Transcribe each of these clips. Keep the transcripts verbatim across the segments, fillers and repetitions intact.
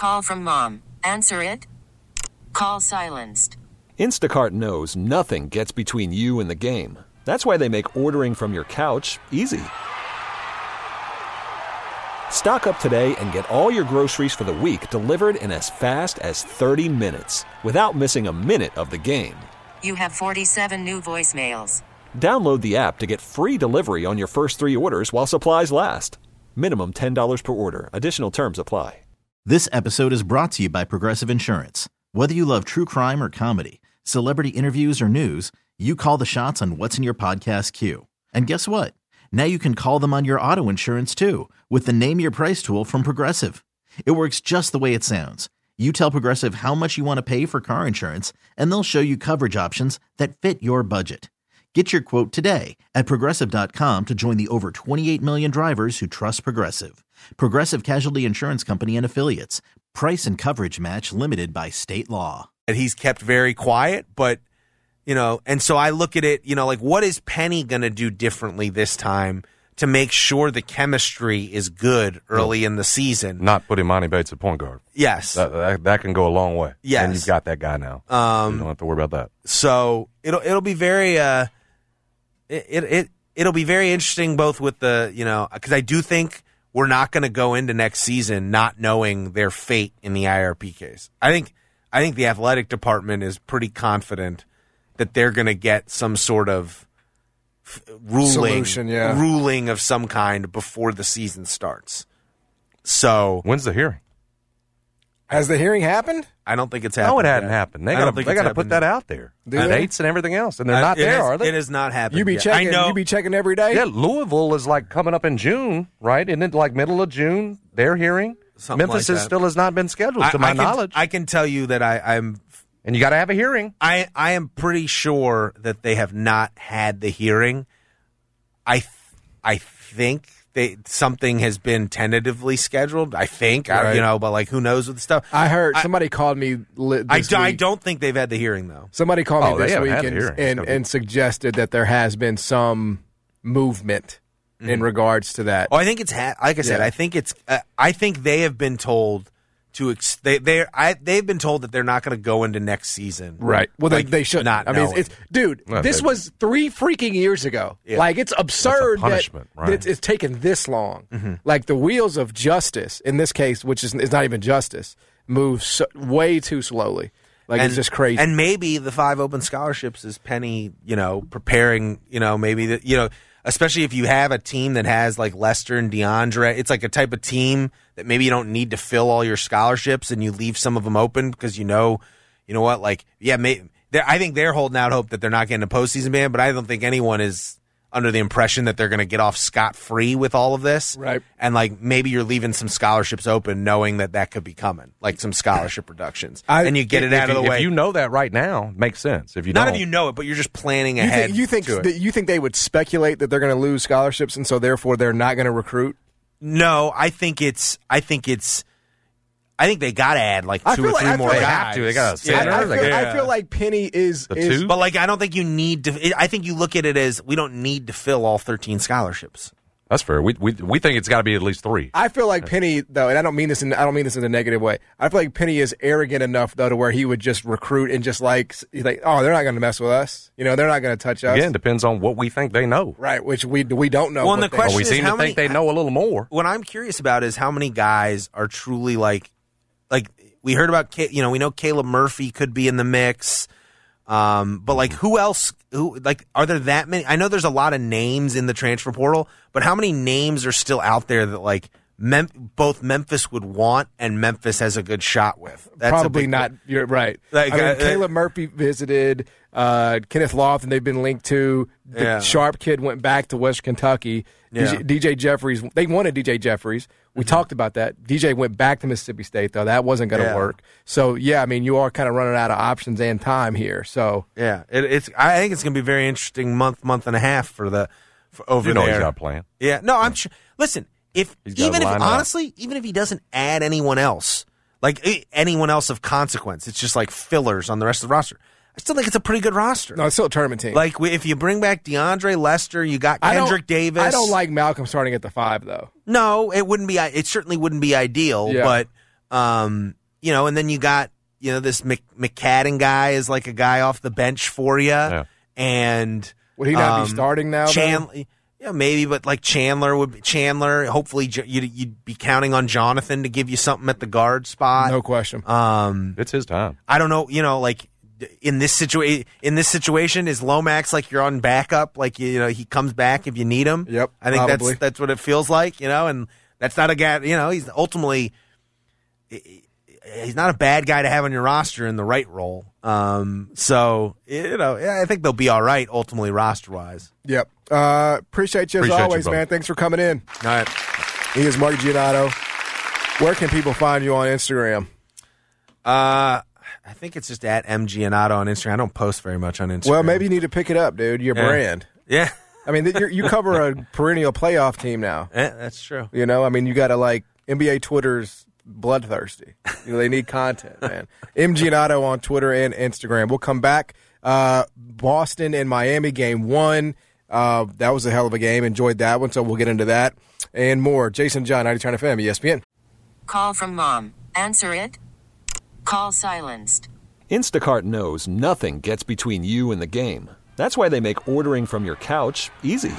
Call from mom. Answer it. Call silenced. Instacart knows nothing gets between you and the game. That's why they make ordering from your couch easy. Stock up today and get all your groceries for the week delivered in as fast as thirty minutes without missing a minute of the game. You have forty-seven new voicemails. Download the app to get free delivery on your first three orders while supplies last. Minimum ten dollars per order. Additional terms apply. This episode is brought to you by Progressive Insurance. Whether you love true crime or comedy, celebrity interviews or news, you call the shots on what's in your podcast queue. And guess what? Now you can call them on your auto insurance too with the Name Your Price tool from Progressive. It works just the way it sounds. You tell Progressive how much you want to pay for car insurance, and they'll show you coverage options that fit your budget. Get your quote today at Progressive dot com to join the over twenty-eight million drivers who trust Progressive. Progressive Casualty Insurance Company and Affiliates. Price and coverage match limited by state law. And he's kept very quiet, but, you know, and so I look at it, you know, like, what is Penny going to do differently this time to make sure the chemistry is good early in the season? Not putting Monty Bates at point guard. Yes. That, that, that can go a long way. Yes. And you've got that guy now. Um, you don't have to worry about that. So it'll it'll be very uh, it, it it it'll be very interesting both with the, you know, because I do think we're not going to go into next season not knowing their fate in the I R P case. I think I think the athletic department is pretty confident that they're going to get some sort of f- ruling Solution, yeah. ruling of some kind before the season starts. So when's the hearing? Has the hearing happened? I don't think it's happened. No, it hadn't yet. happened. They I don't got think they it's got to put happened that yet. out there. Do The they? dates and everything else, and they're Uh, not it there, has- are they? It has not happened. You be yet. checking. I know. You be checking every day. Yeah, Louisville is like coming up in June, right? Isn't it like middle of June? Their hearing. Something Memphis like is that. still has not been scheduled, to I, my I can, knowledge. I can tell you that I, I'm and you got to have a hearing. I I am pretty sure that they have not had the hearing. I th- I think they something has been tentatively scheduled. I think I, Right. you know, but like who knows with the stuff. I heard I- somebody called me. Li- I, this do, I week. don't think they've had the hearing though. Somebody called Oh, me they this haven't week had a and, hearing. and, and suggested that there has been some movement in regards to that. Oh, I think it's ha- like I said. Yeah. I think it's. Uh, I think they have been told to. Ex- they they I they've been told that they're not going to go into next season. Right. Well, like, they, they should not. I mean, knowing. it's, it's dude. Well, this they- was three freaking years ago. Yeah. Like it's absurd punishment, that, right. that it's, it's taken this long. Mm-hmm. Like the wheels of justice in this case, which is, is not even justice, move so, way too slowly. Like and, it's just crazy. And maybe the five open scholarships is Penny, you know, preparing, you know, maybe that, you know, especially if you have a team that has like Lester and DeAndre, it's like a type of team that maybe you don't need to fill all your scholarships and you leave some of them open because you know, you know what, like, yeah, may, I think they're holding out hope that they're not getting a postseason ban, but I don't think anyone is under the impression that they're going to get off scot-free with all of this. Right. And like maybe you're leaving some scholarships open knowing that that could be coming, like some scholarship reductions. I- and you get it If out of you- the way. If you know that right now, makes sense. If you Not don't, if you know it, but you're just planning you ahead. think you think to it. that you think they would speculate that they're going to lose scholarships and so therefore they're not going to recruit? No, I think it's. I think it's. I think they got to add like I two feel or like- three I feel more like- they guys. have to. They got a I, center. I, they feel, got- I feel like Penny is, The is two? But like, I don't think you need to. I think you look at it as we don't need to fill all thirteen scholarships. That's fair. We we we think it's got to be at least three. I feel like Penny, though, and I don't mean this in I don't mean this in a negative way. I feel like Penny is arrogant enough, though, to where he would just recruit and just like, he's like, oh, they're not going to mess with us. You know, they're not going to touch us. Again, depends on what we think they know. Right, which we we don't know. Well, and what the they- question Or we is seem how to think many- they know a little more. What I'm curious about is how many guys are truly like, like we heard about. Ca- You know, we know Caleb Murphy could be in the mix. Um, but like, who else? Who like? Are there that many? I know there's a lot of names in the transfer portal, but how many names are still out there that like Mem- both Memphis would want and Memphis has a good shot with? That's a Probably big- not. You're right. Like, I mean, uh, Caleb Murphy visited. Uh, Kenneth Lofton, they've been linked to. The Yeah. Sharp kid went back to West Kentucky. Yeah. D J, D J Jeffries, they wanted D J Jeffries. We talked about that. D J went back to Mississippi State, though. That wasn't going to Yeah. work. So, yeah, I mean, you are kind of running out of options and time here. So, Yeah, it, it's. I think it's going to be a very interesting month, month and a half for the for over You know there. he's got a plan. Yeah, no, I'm sure. Listen, if He's got even it if lined up. honestly, even if he doesn't add anyone else, like eh, anyone else of consequence, it's just like fillers on the rest of the roster. I still think it's a pretty good roster. no, it's still a tournament team. Like if you bring back DeAndre Lester, you got I don't- Kendrick Davis. I don't like Malcolm starting at the five, though. No, it wouldn't be. It certainly wouldn't be ideal. Yeah. But Um, you know, and then you got, you know, this Mc, McCadden guy is like a guy off the bench for you. Yeah. And would he not um, be starting now? Chandler, yeah, maybe, but like Chandler would be, Chandler. Hopefully, you'd, you'd be counting on Jonathan to give you something at the guard spot. No question. Um, It's his time. I don't know. You know, like in this situation, in this situation, is Lomax like you're on backup? Like you know, he comes back if you need him. Yep, I think probably. that's that's what it feels like. You know, and that's not a guy. You know, he's ultimately he's not a bad guy to have on your roster in the right role. Um, so you know, yeah, I think they'll be all right ultimately roster wise. Yep. Uh, appreciate you as Appreciate you, always, brother. man. Thanks for coming in. All right. He is Mark Giannotto. Where can people find you on Instagram? Uh, I think it's just at M Giannotto on Instagram. I don't post very much on Instagram. Well, maybe you need to pick it up, dude. Your Yeah. brand. Yeah, I mean, you're, you cover a perennial playoff team now. yeah, that's true. You know, I mean, you got to like N B A Twitter's bloodthirsty. You know, they need content, man. M Giannotto on Twitter and Instagram. We'll come back. Uh, Boston and Miami game one. Uh, that was a hell of a game. Enjoyed that one, so we'll get into that and more. Jason John, ninety-nine F M, E S P N. Call from mom. Answer it. Call silenced. Instacart knows nothing gets between you and the game. That's why they make ordering from your couch easy.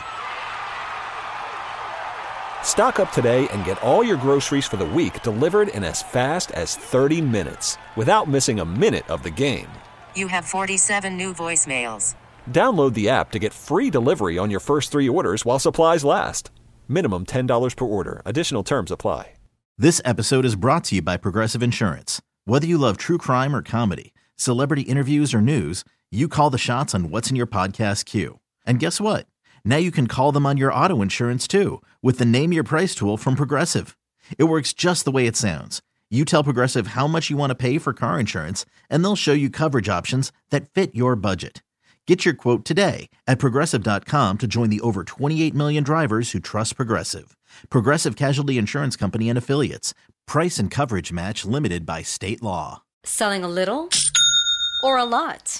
Stock up today and get all your groceries for the week delivered in as fast as thirty minutes without missing a minute of the game. You have forty-seven new voicemails. Download the app to get free delivery on your first three orders while supplies last. Minimum ten dollars per order. Additional terms apply. This episode is brought to you by Progressive Insurance. Whether you love true crime or comedy, celebrity interviews or news, you call the shots on what's in your podcast queue. And guess what? Now you can call them on your auto insurance too with the Name Your Price tool from Progressive. It works just the way it sounds. You tell Progressive how much you want to pay for car insurance, and they'll show you coverage options that fit your budget. Get your quote today at Progressive dot com to join the over twenty-eight million drivers who trust Progressive. Progressive Casualty Insurance Company and Affiliates. Price and coverage match limited by state law. Selling a little or a lot?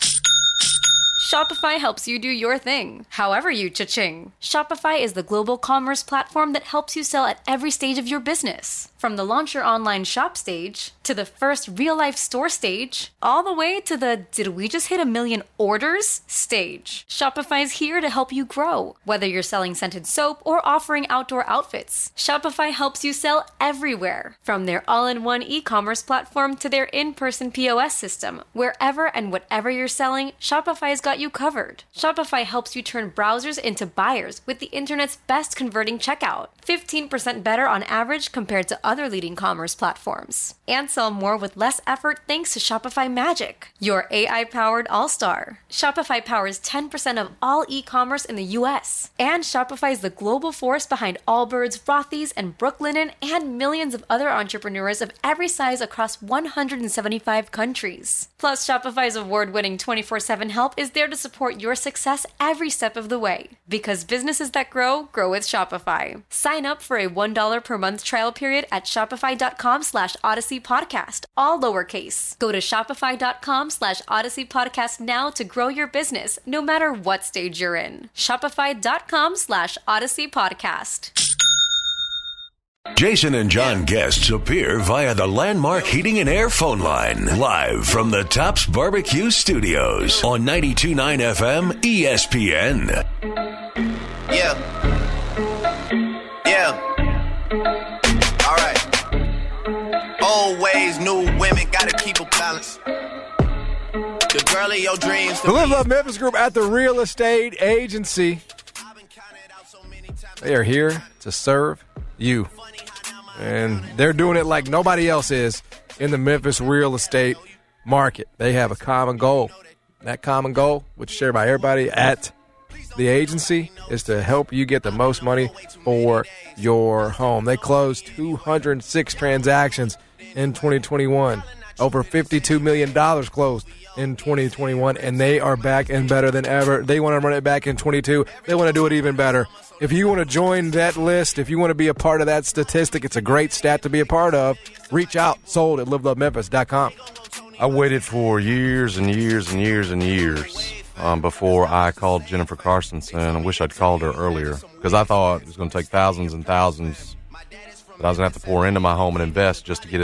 Shopify helps you do your thing, however you cha-ching. Shopify is the global commerce platform that helps you sell at every stage of your business. From the launch your online shop stage, to the first real-life store stage, all the way to the did we just hit a million orders stage. Shopify's here to help you grow. Whether you're selling scented soap or offering outdoor outfits, Shopify helps you sell everywhere. From their all-in-one e-commerce platform to their in-person P O S system, wherever and whatever you're selling, Shopify's got you covered. Shopify helps you turn browsers into buyers with the internet's best converting checkout. fifteen percent better on average compared to other leading commerce platforms. And sell more with less effort thanks to Shopify Magic, your A I-powered all-star. Shopify powers ten percent of all e-commerce in the U S. And Shopify is the global force behind Allbirds, Rothy's, and Brooklinen, and millions of other entrepreneurs of every size across one hundred seventy-five countries. Plus, Shopify's award-winning twenty-four seven help is there to support your success every step of the way. Because businesses that grow, grow with Shopify. Sign up for a one dollar per month trial period at shopify.com slash Odyssey Podcast, all lowercase. Go to shopify.com slash Odyssey Podcast now to grow your business, no matter what stage you're in. Shopify.com slash Odyssey Podcast. Jason and John guests appear via the Landmark Heating and Air phone line, live from the Tops Barbecue Studios on ninety-two point nine F M E S P N. Yeah. Yeah. All right. Old ways, new women, gotta keep a balance. The girl of your dreams. The Live Love Memphis Group at the Real Estate Agency. They are here to serve you. And they're doing it like nobody else is in the Memphis real estate market. They have a common goal. That common goal, which is shared by everybody at the agency, is to help you get the most money for your home. They closed two hundred six transactions in twenty twenty-one. Over fifty-two million dollars closed in twenty twenty-one, and they are back and better than ever. They want to run it back in twenty-two. They want to do it even better. If you want to join that list, if you want to be a part of that statistic, it's a great stat to be a part of. Reach out. Sold at live love memphis dot com. I waited for years and years and years and years um, before I called Jennifer Carsonson. I wish I'd called her earlier because I thought it was going to take thousands and thousands that I was going to have to pour into my home and invest just to get it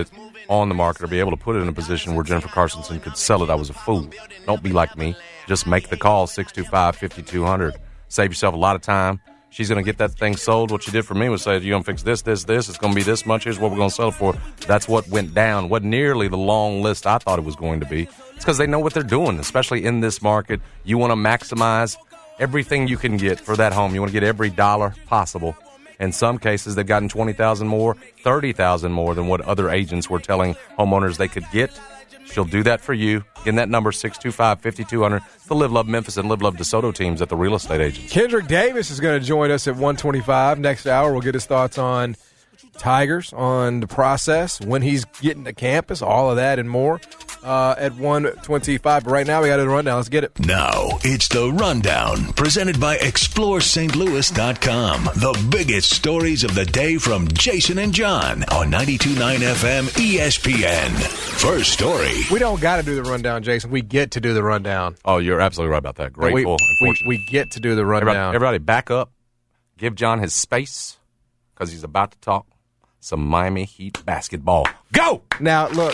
on the market or be able to put it in a position where Jennifer Carsonson could sell it, I was a fool. Don't be like me. Just make the call, six two five, five two zero zero. Save yourself a lot of time. She's going to get that thing sold. What she did for me was say, you're going to fix this, this, this. It's going to be this much. Here's what we're going to sell it for. That's what went down. Wasn't nearly the long list I thought it was going to be. It's because they know what they're doing, especially in this market. You want to maximize everything you can get for that home. You want to get every dollar possible. In some cases, they've gotten twenty thousand dollars more, thirty thousand dollars more than what other agents were telling homeowners they could get. She'll do that for you. Again, that number, six two five, five two zero zero. It's the Live Love Memphis and Live Love DeSoto teams at the real estate agents. Kendrick Davis is going to join us at one twenty-five. Next hour, we'll get his thoughts on Tigers, on the process, when he's getting to campus, all of that and more uh, at one twenty-five. But right now, we got a rundown. Let's get it. Now, it's the Rundown, presented by explore st louis dot com. The biggest stories of the day from Jason and John on ninety-two point nine F M E S P N. First story. We don't got to do the rundown, Jason. We get to do the rundown. Oh, you're absolutely right about that. Grateful we, and fortunate. We, we get to do the rundown. Everybody, everybody back up. Give John his space because he's about to talk some Miami Heat basketball. Go! Now, look,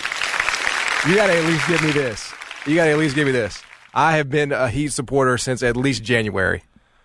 you got to at least give me this. You got to at least give me this. I have been a Heat supporter since at least January.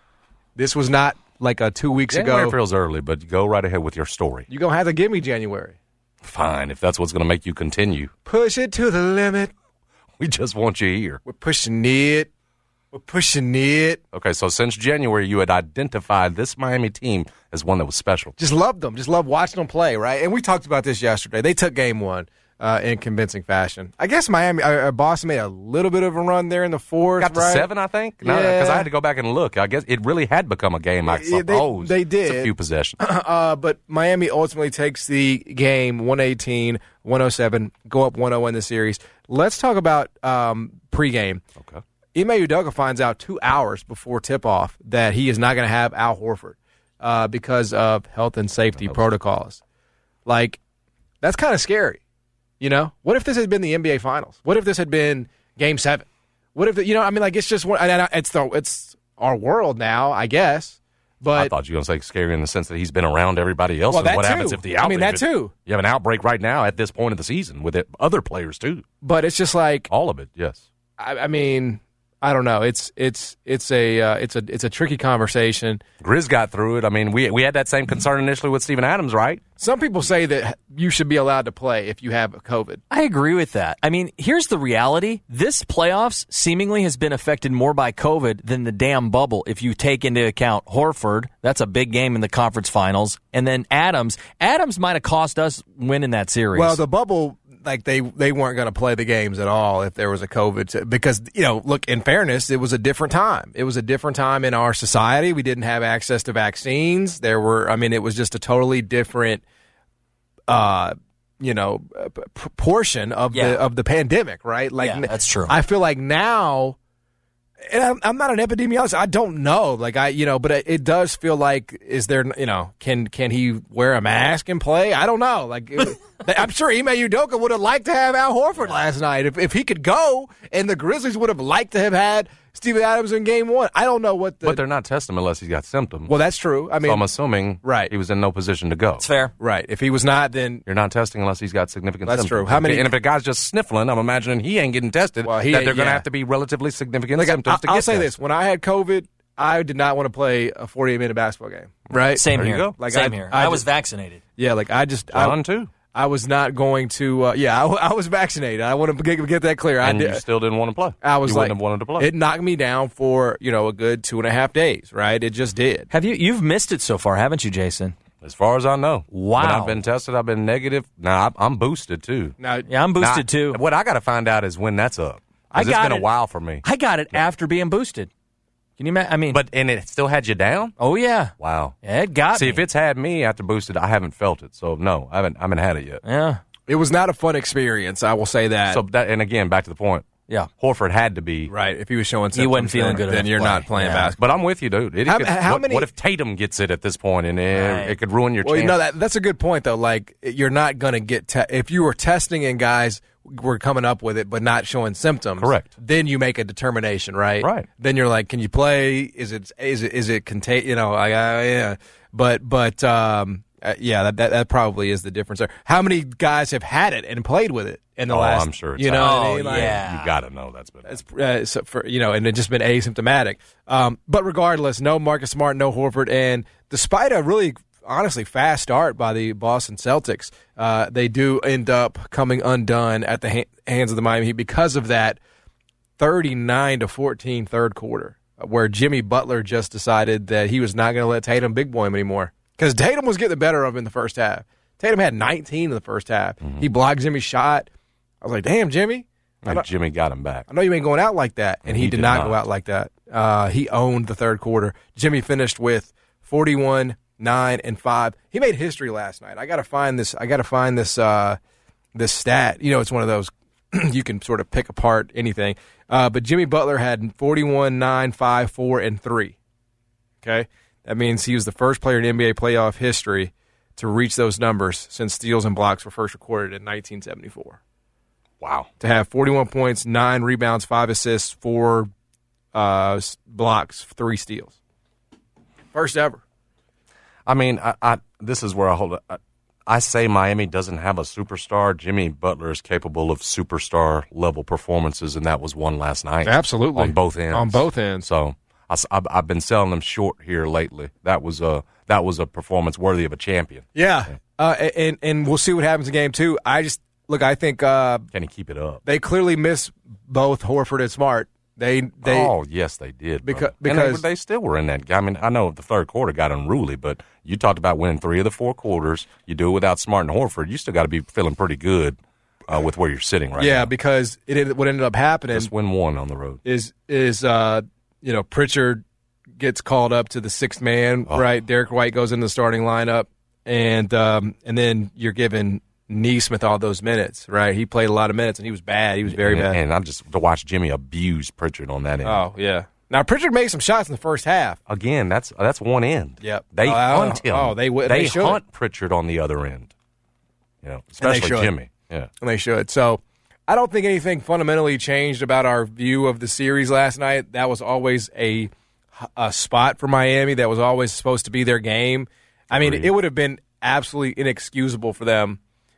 This was not like a two weeks January ago. feels early, but go right ahead with your story. You're going to have to give me January. Fine, if that's what's going to make you continue. Push it to the limit. We just want you here. We're pushing it. We're pushing it. Okay, so since January, you had identified this Miami team as one that was special. Just loved them. Just loved watching them play, right? And we talked about this yesterday. They took game one uh, in convincing fashion. I guess Miami, uh, Boston made a little bit of a run there in the fourth, Got to right? seven, I think? No, Yeah. because I had to go back and look. I guess it really had become a game, I Yeah, suppose. They, they did. It's a few possessions. Uh, but Miami ultimately takes the game one eighteen, one oh seven, go up one oh in the series. Let's talk about um, pregame. Okay. Ime Udoka finds out two hours before tip-off that he is not going to have Al Horford uh, because of health and safety protocols. Like, that's kind of scary, you know? What if this had been the N B A Finals? What if this had been Game seven? What if, the, you know, I mean, like, it's just one, and it's, the, it's our world now, I guess. But I thought you were going to say scary in the sense that he's been around everybody else. Well, and that what too. happens if the I outbreak? mean, that too. You have an outbreak right now at this point of the season with it, other players too. But it's just like all of it. Yes. I, I mean, I don't know. It's it's it's a uh, it's a it's a tricky conversation. Grizz got through it. I mean, we we had that same concern initially with Steven Adams, right? Some people say that you should be allowed to play if you have COVID. I agree with that. I mean, here's the reality. This playoffs seemingly has been affected more by COVID than the damn bubble. If you take into account Horford, that's a big game in the conference finals. And then Adams. Adams might have cost us winning that series. Well, the bubble, like they, they weren't going to play the games at all if there was a COVID. Because, you know, look, in fairness, it was a different time. It was a different time in our society. We didn't have access to vaccines. There were, I mean, it was just a totally different Uh, you know, p- portion of yeah. the of the pandemic, right? Like, yeah, that's true. I feel like now, and I'm, I'm not an epidemiologist. I don't know. Like I, you know, but it, it does feel like, is there, you know, can can he wear a mask and play? I don't know. Like, it, I'm sure Ime Udoka would have liked to have Al Horford last night if if he could go, and the Grizzlies would have liked to have had Steven Adams in game one. I don't know what the. But they're not testing him unless he's got symptoms. Well, that's true. I mean, so I'm assuming right. he was in no position to go. It's fair. Right. If he was not, then. You're not testing unless he's got significant That's symptoms. true. How many? And if a guy's just sniffling, I'm imagining he ain't getting tested, Well, he that ain't- they're going to yeah. have to be relatively significant Like, symptoms I, to get I'll say tested. this. When I had COVID, I did not want to play a forty-eight minute basketball game. Right? Same There you here. go. Like, Same I- here. I I, was just- vaccinated. Yeah, like I just. John, I, too. I was not going to. Uh, yeah, I, I was vaccinated. I want to get, get that clear. And I you did. still didn't want to play. I was you like, wouldn't have wanted to play. It knocked me down for you know a good two and a half days. Right? It just did. Have you? You've missed it so far, haven't you, Jason? As far as I know. Wow. When I've been tested, I've been negative. Now, I'm- I'm boosted, too. Now, Yeah, I'm boosted Now, too. What I got to find out is when that's up. I 'Cause it's got been it. a while for me. I got it after being boosted. Can you imagine? I mean, But and it still had you down? oh yeah, Wow. yeah, it got See, me. if it's had me after boosted, I haven't felt it. So, no, I haven't I haven't had it yet. yeah, it was not a fun experience. I will say that. So, that, and again, back to the point. yeah. Horford had to be. right. If he was showing, He wasn't symptoms, feeling then, good Then enough to you're play. not playing Yeah. basketball. But I'm with you, dude. It, How- could, how what, many- what if Tatum gets it at this point, and it, Right. it could ruin your Well, chance? you know that that's a good point though. Like you're not going to get te- if you were testing and guys were coming up with it but not showing symptoms. Correct. Then you make a determination, right? Right. Then you're like, can you play? Is it is it is it contain? You know, I, I yeah. But but um, Uh, yeah, that, that that probably is the difference there. How many guys have had it and played with it in the oh, last? I'm sure. It's you know, out. what I mean? Like, yeah, you got to know that's been. It's uh, so for you know, and it just been asymptomatic. Um, but regardless, no Marcus Smart, no Horford, and despite a really honestly fast start by the Boston Celtics, uh, they do end up coming undone at the ha- hands of the Miami Heat because of that thirty-nine to fourteen third quarter, where Jimmy Butler just decided that he was not going to let Tatum big boy him anymore. Because Tatum was getting the better of him in the first half. Tatum had nineteen in the first half. Mm-hmm. He blocked Jimmy's shot. I was like, damn, Jimmy. And Jimmy got him back. I know you ain't going out like that. And he, he did, did not, not go out like that. Uh, he owned the third quarter. Jimmy finished with forty-one, nine, and five. He made history last night. I got to find this. I got to find this uh, this stat. You know, it's one of those you can sort of pick apart anything. Uh, but Jimmy Butler had forty-one, nine, five, four, and three. Okay? That means he was the first player in N B A playoff history to reach those numbers since steals and blocks were first recorded in nineteen seventy-four. Wow. To have forty-one points, nine rebounds, five assists, four uh, blocks, three steals. First ever. I mean, I, I this is where I hold it. I, I say Miami doesn't have a superstar. Jimmy Butler is capable of superstar-level performances, and that was one last night. Absolutely. On both ends. On both ends. So I, I've, I've been selling them short here lately. That was a that was a performance worthy of a champion. Yeah, uh, and and we'll see what happens in game two. I just look. I think uh, can he keep it up? They clearly miss both Horford and Smart. They they oh yes they did because because because they, they still were in that. I mean I know the third quarter got unruly, but you talked about winning three of the four quarters. You do it without Smart and Horford. You still got to be feeling pretty good uh, with where you're sitting right yeah, now. Yeah, because it ended, what ended up happening just win one on the road is is uh, you know Pritchard gets called up to the sixth man, oh. right? Derek White goes in the starting lineup, and um, and then you're giving Neesmith all those minutes, right? He played a lot of minutes, and he was bad. He was very and, bad. And I just to watch Jimmy abuse Pritchard on that end. Oh yeah. Now Pritchard made some shots in the first half. Again, that's that's one end. Yep. They oh, hunt him. Oh, they they, they should. hunt Pritchard on the other end. You know, especially Jimmy. Yeah, and they should. So I don't think anything fundamentally changed about our view of the series last night. That was always a a spot for Miami. That was always supposed to be their game. I mean, Agreed. It would have been absolutely inexcusable for them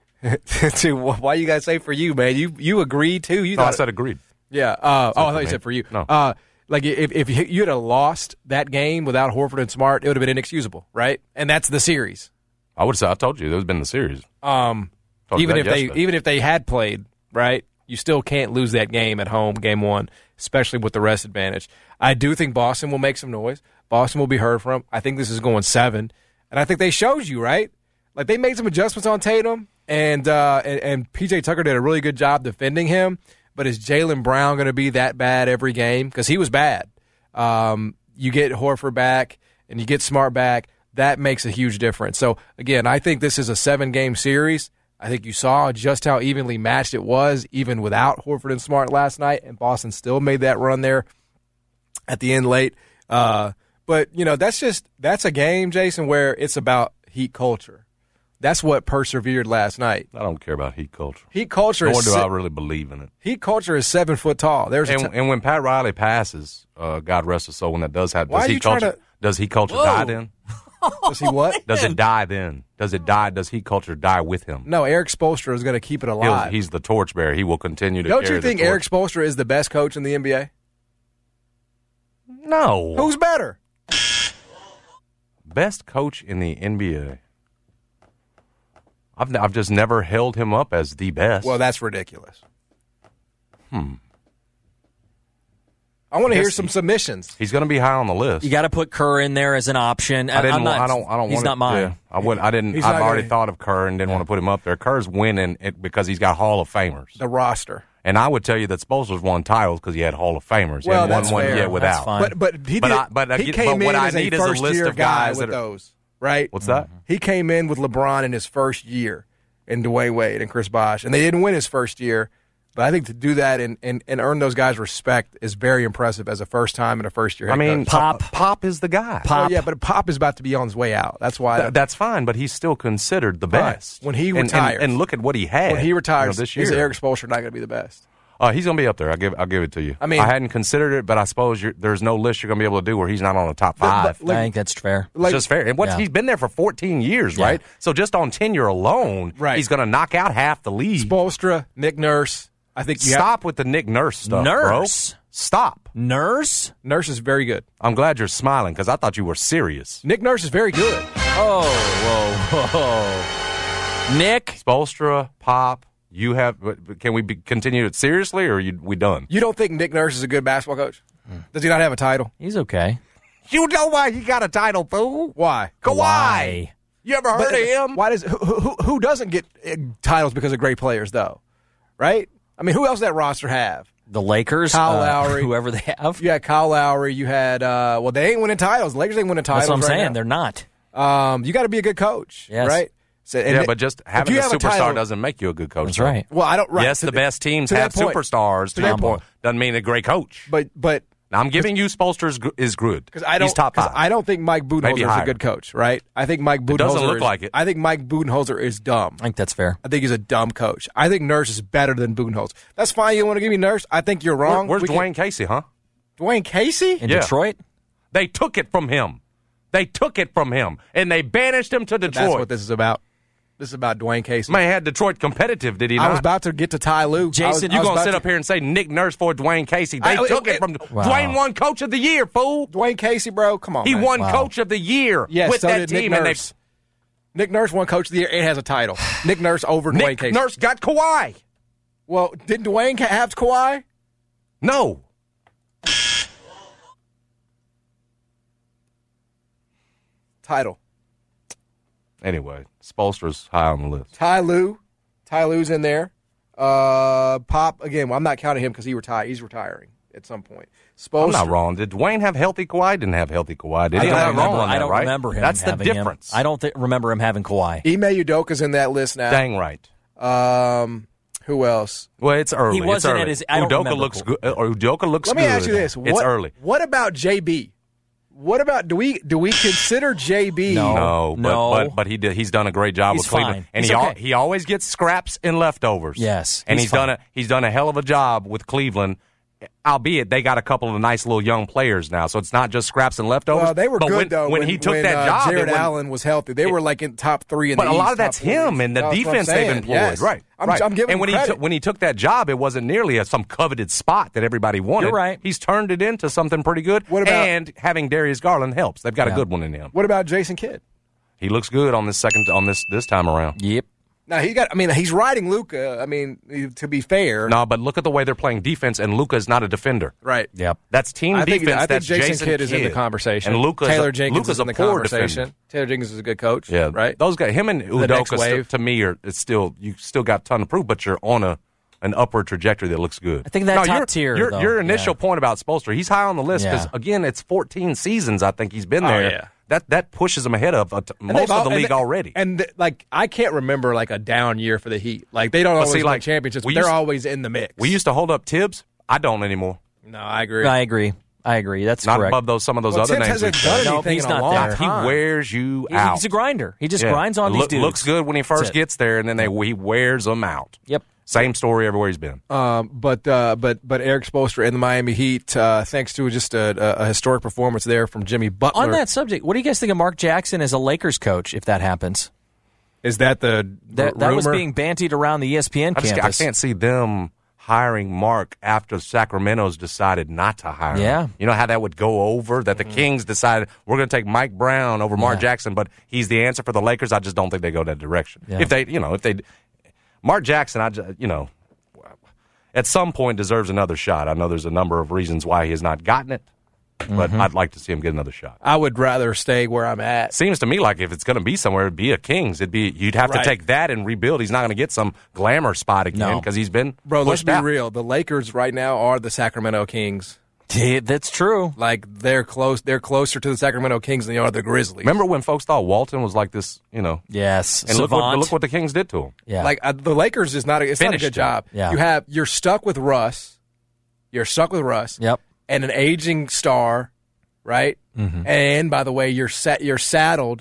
to. Why you guys say for you, man? You you agreed too. You no, thought, I said agreed. Yeah. Uh, oh, I thought you said for you. No. Uh, like if if you'd have lost that game without Horford and Smart, it would have been inexcusable, right? And that's the series. I would say I told you it would have been the series. Um, even if yesterday. they even if they had played, right? You still can't lose that game at home, game one, especially with the rest advantage. I do think Boston will make some noise. Boston will be heard from. I think this is going seven, and I think they showed you, right? Like they made some adjustments on Tatum, and uh, and, and P J Tucker did a really good job defending him. But is Jaylen Brown going to be that bad every game? Because he was bad. Um, you get Horford back and you get Smart back. That makes a huge difference. So, again, I think this is a seven-game series. I think you saw just how evenly matched it was, even without Horford and Smart last night, and Boston still made that run there at the end late. Uh, but, you know, that's just – that's a game, Jason, where it's about Heat culture. That's what persevered last night. I don't care about Heat culture. Heat culture Nor is do se- I really believe in it. Heat culture is seven foot tall. There's and, a t- and when Pat Riley passes, uh, God rest his soul, when that does happen, Why does are Heat you trying culture to- does Heat culture Whoa. die then? Does he what? Does it die then? Does it die? Does Heat culture die with him? No, Eric Spoelstra is going to keep it He'll, alive. he's the torchbearer. He will continue to. Don't carry you think the torch. Eric Spoelstra is the best coach in the N B A? No. Who's better? Best coach in the N B A. I've I've just never held him up as the best. Well, that's ridiculous. Hmm. I want to hear Yes, some he- submissions. He's going to be high on the list. You got to put Kerr in there as an option. I didn't. I'm not, I don't. I don't. He's want not mine. Yeah, I would. I didn't. He's I've not already gonna- thought of Kerr and didn't want to put him up there. Kerr's winning it because he's got Hall of Famers. The roster. And I would tell you that Spoelstra's won titles because he had Hall of Famers. He Well, hadn't that's won one fair. yet That's without. fine. But but he But did. I- but I he get- came but what in I as need a is a first list year of guy guys with that are- those, right? What's that? He came in with LeBron in his first year, and Dwayne Wade and Chris Bosh, and they didn't win his first year. But I think to do that and, and, and earn those guys respect is very impressive as a first time and a first year. I mean, Pop. Pop. Pop is the guy. Pop. yeah, but Pop is about to be on his way out. That's why. Th- that's fine, but he's still considered the Right. best. When he And- and- retires. and, look at what he had. when he you know, retires, this year. is Eric Spoelstra not going to be the best? Uh, he's going to be up there. I'll give I'll give it to you. I mean- I hadn't considered it, but I suppose you're, there's no list you're going to be able to do where he's not on the top five. Like- I think that's fair. It's just fair. And what's, Yeah. he's been there for fourteen years, Yeah. right? So just on tenure alone, Right. he's going to knock out half the league. Spoelstra, Nick Nurse. I think you Stop with the Nick Nurse stuff, Nurse? bro. Stop. Nurse? have, Nurse is very good. I'm glad you're smiling because I thought you were serious. Nick Nurse is very good. Oh, whoa, whoa. Nick? Spoelstra, Pop, you have. Can we be, continue it seriously, or are you, we done? You don't think Nick Nurse is a good basketball coach? Does he not have a title? He's okay. You know why he got a title, fool? Why? Kawhi. You ever heard But- of him? Why does who, who, who doesn't get uh, titles because of great players though? Right? I mean, who else does that roster have? The Lakers? Kyle uh, Lowry. Whoever they have? You had Kyle Lowry. You had uh, well, they ain't winning titles. The Lakers ain't winning titles. That's what I'm right saying. now. They're not. Um, you got to be a good coach, Yes. right? So, and Yeah, th- but just if having you a have a superstar title- doesn't make you a good coach. That's though. right. Well, I don't. Right, Yes, to the best teams to that have point. superstars. To To your that point. point. Doesn't mean a great coach. But but Now, I'm giving you Spoelstra is, gr- is good. because I don't, He's top 'cause five. I don't think Mike Maybe Budenholzer is a higher. good coach, right? I think Mike Budenholzer doesn't look is, like it. I think Mike Budenholzer is dumb. I think that's fair. I think he's a dumb coach. I think Nurse is better than Budenholzer. That's fine. You want to give me Nurse? I think you're Where- wrong. where's We can- Dwayne Casey, huh? Dwayne Casey? In Yeah. Detroit? They took it from him. They took it from him, and they banished him to That's Detroit. what this is about. This is about Dwayne Casey. Man had Detroit competitive, did he not? I was about to get to Ty Lue. Jason, you going gonna to sit up here and say Nick Nurse for Dwayne Casey? They I- took it- it from Wow. Dwayne won Coach of the Year, fool. Dwayne Casey, bro? Come on, He man. won Wow. Coach of the Year Yes, with so that did team, Nick and Nurse. Nick Nurse won Coach of the Year and has a title. Nick Nurse over they Dwayne Nick Casey. Nurse got Kawhi. Well, didn't Dwayne ca- have Kawhi? No, Title. anyway, Spoelstra's high on the list. Ty Lue. Ty Lue's in there. Uh, Pop, again, well, I'm not counting him because he retired. He's retiring at some point. Spoelstra. I'm not wrong. Did Dwayne have healthy Kawhi? Didn't have healthy Kawhi. Did I he? don't, I'm not remember, wrong on I that, don't right? remember him That's the having him. difference. I don't th- remember him having Kawhi. Ime Udoka's in that list now. Dang right. Um, who else? Well, it's early. He wasn't it's early. at his- I don't Udoka remember looks Kawhi. good. Or Udoka looks Let good. me ask you this: It's what, early. What about J B? What about do we do we consider J B? No. No, but, No. but but he did, he's done a great job He's with Cleveland, fine. and He's he al- okay. he always gets scraps and leftovers. Yes, and he's he's, done fine. a he's done a hell of a job with Cleveland. Albeit they got a couple of nice little young players now, so it's not just scraps and leftovers. Well, they were but good when, though. when, he took when, that uh, job. Jared it wouldn't- Allen was healthy. They were like in top three in But the a East, lot of top that's four him East. and the That's what I'm defense they've saying. employed. Yes. Right, I'm, right. I'm giving and when him he credit. took when he took that job, it wasn't nearly a, some coveted spot that everybody wanted. You're right. He's turned it into something pretty good. What about- and having Darius Garland helps. They've got Yeah. a good one in him. What about Jason Kidd? He looks good on this second on this this time around. Yep. Now he got. I mean, he's riding Luka. I mean, to be fair, No, but look at the way they're playing defense, and Luka is not a defender. right? Yep. That's team I think, defense. I think that's Jason, Jason Kidd is in the conversation. and Luka's Taylor a, Jenkins Luka's is in a the poor conversation. defender. Taylor Jenkins is a good coach. Yeah, right. Those guys, him and The next Udoka, wave. still, to me, are it's still you still got a ton to prove, but you're on a an upward trajectory that looks good. I think that no, top your, tier, Your, though, your initial yeah. point about Spoelstra, he's high on the list because Yeah. again, it's fourteen seasons. I think he's been Oh, there. yeah. That that pushes him ahead of uh, t- And most they've of all- the and league they- already. And th- like, I can't remember like a down year for the Heat. Like they don't always see, win like, championships, but we they're used- always in the mix. we used to hold up Tibbs. I don't anymore. No, I agree. I agree. I agree. That's Not correct. above those some of those Well, other Tibbs names. hasn't we've done said. No, anything he's in a not long there. He time. wears you He- out. He's a grinder. He just Yeah. grinds on Look- these dudes. Looks good when he first That's it. gets there, and then they he wears them out. Yep. Same story everywhere he's been. Um, but uh, but but Eric Spoelstra and the Miami Heat, uh, thanks to just a, a, a historic performance there from Jimmy Butler. On that subject, what do you guys think of Mark Jackson as a Lakers coach if that happens? is that the That, r- that was rumor? being bantied around the E S P N I, just, I campus. can't see them hiring Mark after Sacramento's decided not to hire Yeah. him. You know how that would go over? That the Kings decided we're going to take Mike Brown over Mark Yeah. Jackson, but he's the answer for the Lakers. I just don't think they go that direction. Yeah. If they, you know, if they, Mark Jackson, I, ju- you know, at some point deserves another shot. I know there's a number of reasons why he has not gotten it, but Mm-hmm. I'd like to see him get another shot. I would rather stay where I'm at. Seems to me like if it's going to be somewhere, it'd be a Kings. It'd be you'd have Right. to take that and rebuild. He's not going to get some glamour spot again No. because he's been Bro, let's pushed be out. real. The Lakers right now are the Sacramento Kings. Yeah, that's true. Like they're close. They're closer to the Sacramento Kings than they are the Grizzlies. Remember when folks thought Walton was like this, you know? Yes. And look what, Savant. look what the Kings did to him. Yeah. Like uh, the Lakers is not. A, it's not a Finished good job. him. Yeah. You have you're stuck with Russ. You're stuck with Russ. Yep. And an aging star, right? Mm-hmm. And by the way, you're set. You're saddled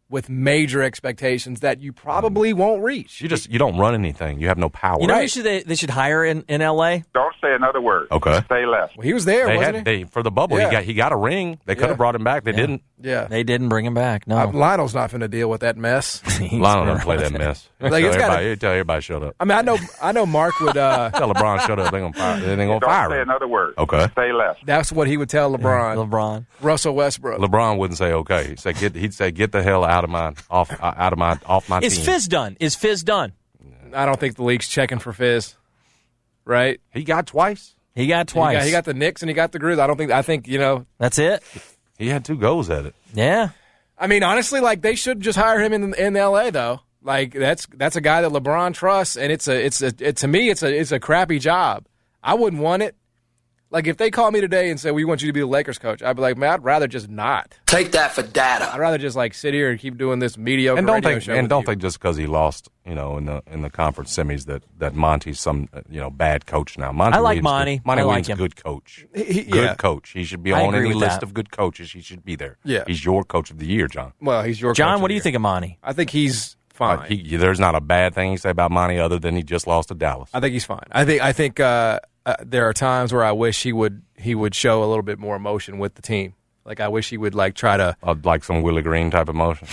with major expectations that you probably won't reach. You just you don't run anything. You have no power. You know Right. who should they, they should hire in, in L A? Don't say another word. Okay. Say less. Well, he was there, They wasn't had he? they for the bubble. Yeah. He got he got a ring. They could Yeah. have brought him back. They Yeah. didn't. yeah. They didn't bring him back. No. Uh, Lionel's not going to deal with that mess. He's Lionel gonna don't play run that it. mess. Like, tell, it's gotta- everybody, tell everybody shut up. I mean, I know, I know. Mark would. Uh, Tell LeBron shut up. They gonna fire. They gonna Don't fire say him. another word. Okay. Say less. that's what he would tell LeBron. LeBron. Russell Westbrook. LeBron wouldn't say okay. He'd say get. He'd say get the hell out of my off uh, out of my off my Is team. Fizz done? Is Fizz done? I don't think the league's checking for Fizz. Right? He got twice. He got He twice. got, he got the Knicks and he got the Grizz. I don't think. I think you know. That's it? He had two goals at it. Yeah. I mean, honestly, like they should just hire him in in L A though. Like that's that's a guy that LeBron trusts, and it's a it's a it, to me it's a it's a crappy job. I wouldn't want it. Like if they call me today and say we want you to be the Lakers coach, I'd be like, man, I'd rather just not. Take that for data. I'd rather just like sit here and keep doing this mediocre And don't radio think show. and with don't you. think just because he lost, you know, in the in the conference semis that that Monty's some uh, you know bad coach now. Monty I like Williams, Monty. Monty I like Williams, him. good coach. He- he- good yeah. coach. He should be I on agree any with list that. of good coaches. He should be there. Yeah. He's your coach of the year, John. Well, he's your John, coach what of do you the think of Monty? year. I think he's fine. Uh, he, there's not a bad thing you say about Monty other than he just lost to Dallas. I think he's fine. I think I think uh, uh, there are times where I wish he would he would show a little bit more emotion with the team. Like I wish he would like try to. Uh, like some Willie Green type emotion.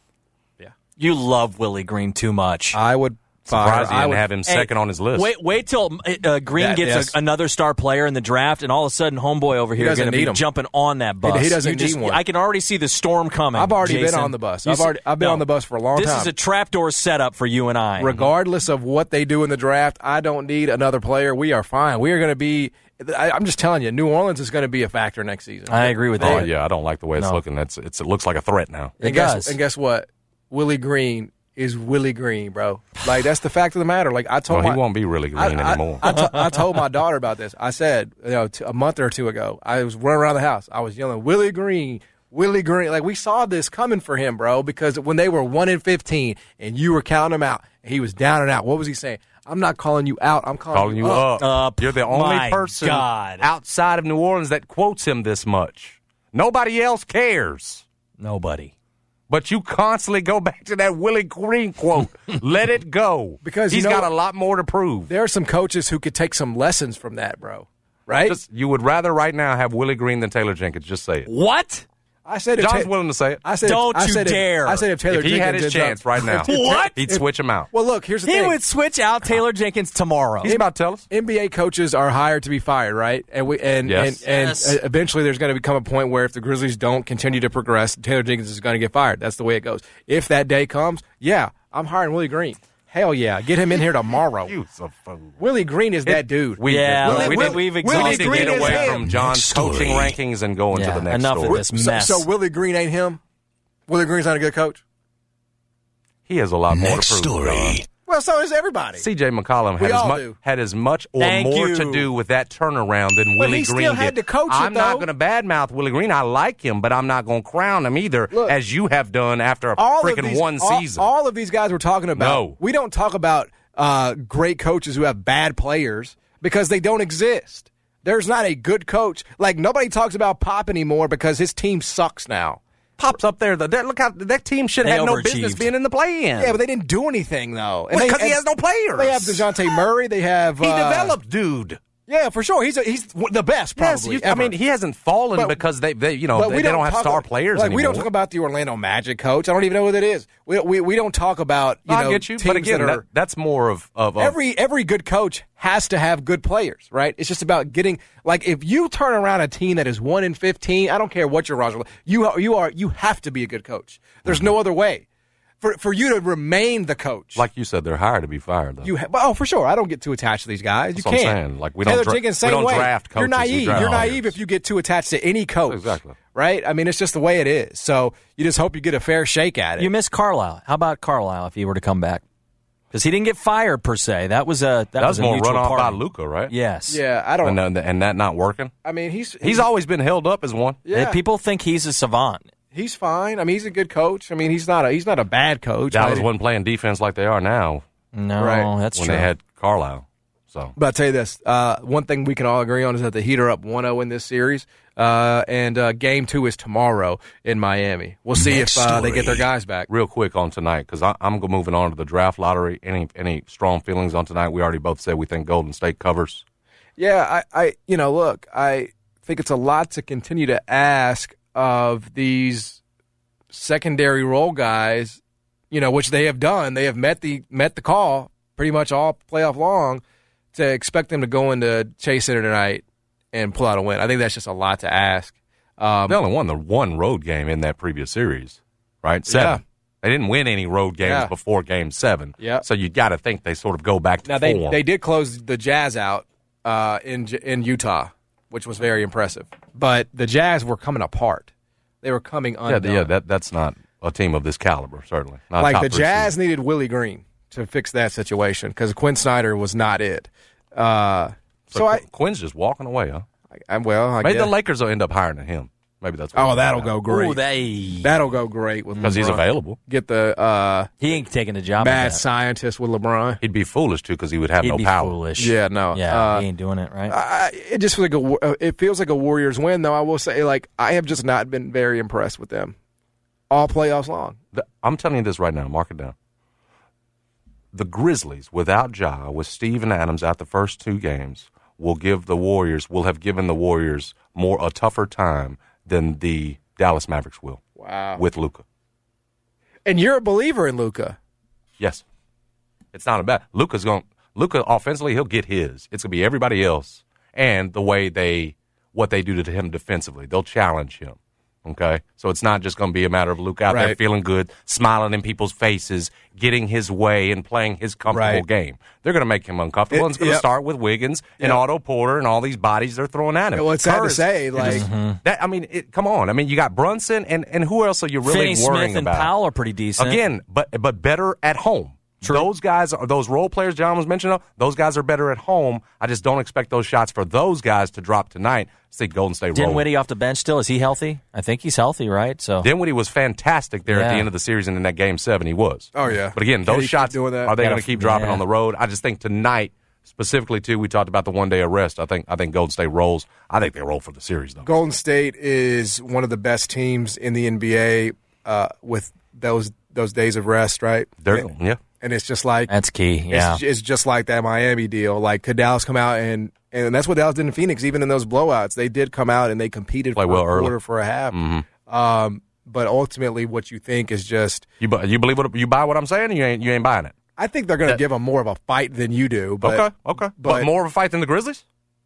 You love Willie Green too much. I would fire. Surprised he I didn't would, have him Hey, second on his list. Wait, wait till uh, Green That- gets yes. a, another star player in the draft, and all of a sudden, homeboy over here is doesn't going to need be him. jumping on that bus. he doesn't You just- need one. I can already see the storm coming. I've already Jason. been on the bus. You I've see- already I've been no. on the bus for a long this time. is a trapdoor setup for you and I. Regardless of what they do in the draft, I don't need another player. We are fine. We are going to be. I, I'm just telling you, New Orleans is going to be a factor next season. I agree with Oh that. yeah, I don't like the way it's No. looking. That's it's, it looks like a threat now. It and guess, does. And guess what? Willie Green is Willie Green, bro. Like that's the fact of the matter. Like I told Well, my, he won't be really green I, anymore. I, I, to- I told my daughter about this. I said, you know, t- a month or two ago, I was running around the house. I was yelling, Willie Green, Willie Green. Like we saw this coming for him, bro, because when they were one and fifteen and you were counting him out, and he was down and out. What was he saying? I'm not calling you out. I'm calling, Calling you up. Up. You're the only My person God. outside of New Orleans that quotes him this much. Nobody else cares. Nobody. But you constantly go back to that Willie Green quote. Let it go. Because you he's know got what? a lot more to prove. There are some coaches who could take some lessons from that, bro. Right? Just, you would rather right now have Willie Green than Taylor Jenkins. Just say it. What? I said, if John's Ta- willing to say it. I said, Don't I you said if- dare. I said if Taylor If he had Jenkins his ends up- chance right now, What? he'd switch him out. Well, look, here's the He thing. would switch out Taylor Jenkins tomorrow. He's about to tell us. N B A coaches are hired to be fired, right? And we and Yes. and, and Yes. uh, eventually there's going to become a point where if the Grizzlies don't continue to progress, Taylor Jenkins is going to get fired. That's the way it goes. If that day comes, yeah, I'm hiring Willie Green. Hell yeah, get him in here tomorrow. You so fool. Willie Green is that dude. We, Yeah, we, we- we, we've we need exhausted to get Green is away him. from John's Next coaching story. rankings and go into Yeah, the next enough of story. this So, mess. so Willie Green ain't him. Willie Green's not a good coach. He has a lot more Next to prove. John. story. Well, so is everybody. C J McCollum We had as, all much, do. had as much or Thank more you. to do with that turnaround than But Willie he Green still did. had to coach it, I'm not though. going to badmouth Willie Green. I like him, but I'm not going to crown him either, Look, as you have done after a all of freaking these- one all- season. All of these guys we're talking about. No. We don't talk about uh, great coaches who have bad players because they don't exist. There's not a good coach. Like nobody talks about Pop anymore because his team sucks now. Pops up there. The, that, look how that team should They have no overachieved. business being in the play-in. Yeah, but they didn't do anything though. And because they- he has no and players. They have DeJounte Murray. They have He uh, developed, dude. Yeah, for sure. He's a, he's the best. Yes, Probably. you- I ever. mean, he hasn't fallen But- because they, they you know, But they, we they don't have talk star about- players like, anymore. We don't talk about the Orlando Magic coach. I don't even know who that is. We we, we don't talk about you I know get you, teams but again, that are, that, that's more of, of, of every every good coach has to have good players, right? It's just about getting like if you turn around a team that is one in fifteen, I don't care what your roster. You you are you have to be a good coach. There's no other way for for you to remain the coach. like you said, they're hired to be fired. Though. You ha- oh, for sure. I don't get too attached to these guys. That's you what I'm can't. saying. Like, we don't Taylor dra- Jenkins, we same don't way. draft You're coaches, we naive. draft You're players. naive if you get too attached to any coach. Exactly. Right? I mean, it's just the way it is. So you just hope you get a fair shake at it. You miss Carlisle. How about Carlisle if he were to come back? Because he didn't get fired per se. That was a that, that was a more mutual run off by party. Luca, right? Yes. yeah, I don't. And, uh, and that not working. I mean, he's He's always been held up as one. yeah. People think he's a savant. He's fine. I mean, he's a good coach. I mean, he's not a he's not a bad coach. Dallas Like- wasn't playing defense like they are now No, Right. that's when true. they had Carlisle. So, But I'll tell you this, uh, one thing we can all agree on is that the Heat are up one oh in this series, uh, and uh, game two is tomorrow in Miami. We'll see Next if uh, they story. get their guys back. real quick on tonight, because I'm go- moving on to the draft lottery. Any any strong feelings on tonight? We already both said we think Golden State covers. Yeah, I, I, you know, look, I think it's a lot to continue to ask of these secondary role guys, you know, which they have done. They have met the met the call pretty much all playoff long. To expect them to go into Chase Center tonight and pull out a win, I think that's just a lot to ask. Um, They only won the one road game in that previous series, right? Seven. Yeah. They didn't win any road games Yeah. before Game Seven. Yeah. So you got to think they sort of go back to now they form. they did close the Jazz out uh, in J- in Utah, which was very impressive. But the Jazz were coming apart; they were coming yeah, undone. yeah. That that's not a team of this caliber, certainly. Not like top the three Jazz seed. needed Willie Green to fix that situation because Quinn Snyder was not it. Uh, So, so I, Quinn's just walking away, huh? I, I well, I Maybe guess. the Lakers will end up hiring him. Maybe that's. What Oh, it's that'll about. go great. Ooh, they That'll go great with because he's LeBron. available. Get the uh, he ain't taking the job. mad of that. scientist with LeBron. He'd be foolish too because he would have He'd no be power. foolish. Yeah, no. Yeah, Uh, he ain't doing it right. I, it just feels like a wa- uh, it feels like a Warriors win, though. I will say, like I have just not been very impressed with them all playoffs long. The- I'm telling you this right now. Mark it down. The Grizzlies, without Ja, with Steven Adams out the first two games, will give the Warriors, will have given the Warriors more a tougher time than the Dallas Mavericks will. Wow. With Luka. And you're a believer in Luka. Yes. It's not a bad. Luka's going. Luka offensively, he'll get his. It's going to be everybody else and the way they, what they do to him defensively. They'll challenge him. Okay, so it's not just going to be a matter of Luka out there Right. feeling good, smiling in people's faces, getting his way, and playing his comfortable Right. game. They're going to make him uncomfortable. It- and it's going to yep. start with Wiggins and Yep. Otto Porter and all these bodies they're throwing at him. Well, it's sad to Curry's- say, like that. I mean, it, come on. I mean, you got Brunson and, and who else are you really Finney worrying Smith and about? Powell are pretty decent. Again, but but better at home. Those guys are those role players John was mentioning. Those guys are better at home. I just don't expect those shots for those guys to drop tonight. I think Golden State rolling. Dinwiddie off the bench still. Is he healthy? I think he's healthy, right? So Dinwiddie was fantastic there at the Yeah. end of the series, and in that game seven, he was. Oh, yeah. But again, Can those he keep shots doing that? are they Gotta- going to keep dropping yeah. on the road? I just think tonight, specifically too, we talked about the one day of rest. I think I think Golden State rolls. I think they roll for the series though. Golden State is one of the best teams in the N B A uh, with those those days of rest, right? They're and, yeah. and it's just like that's key. Yeah. It's, it's just like that Miami deal. Like, could Dallas come out and and that's what Dallas did in Phoenix. Even in those blowouts, they did come out and they competed Play for well a early. quarter, for a half. Mm-hmm. Um, but ultimately, what you think is just, You bu- you believe what you buy what I'm saying? Or you ain't you ain't buying it. I think they're going to That- give them more of a fight than you do. But, okay, okay. But, but- more of a fight than the Grizzlies.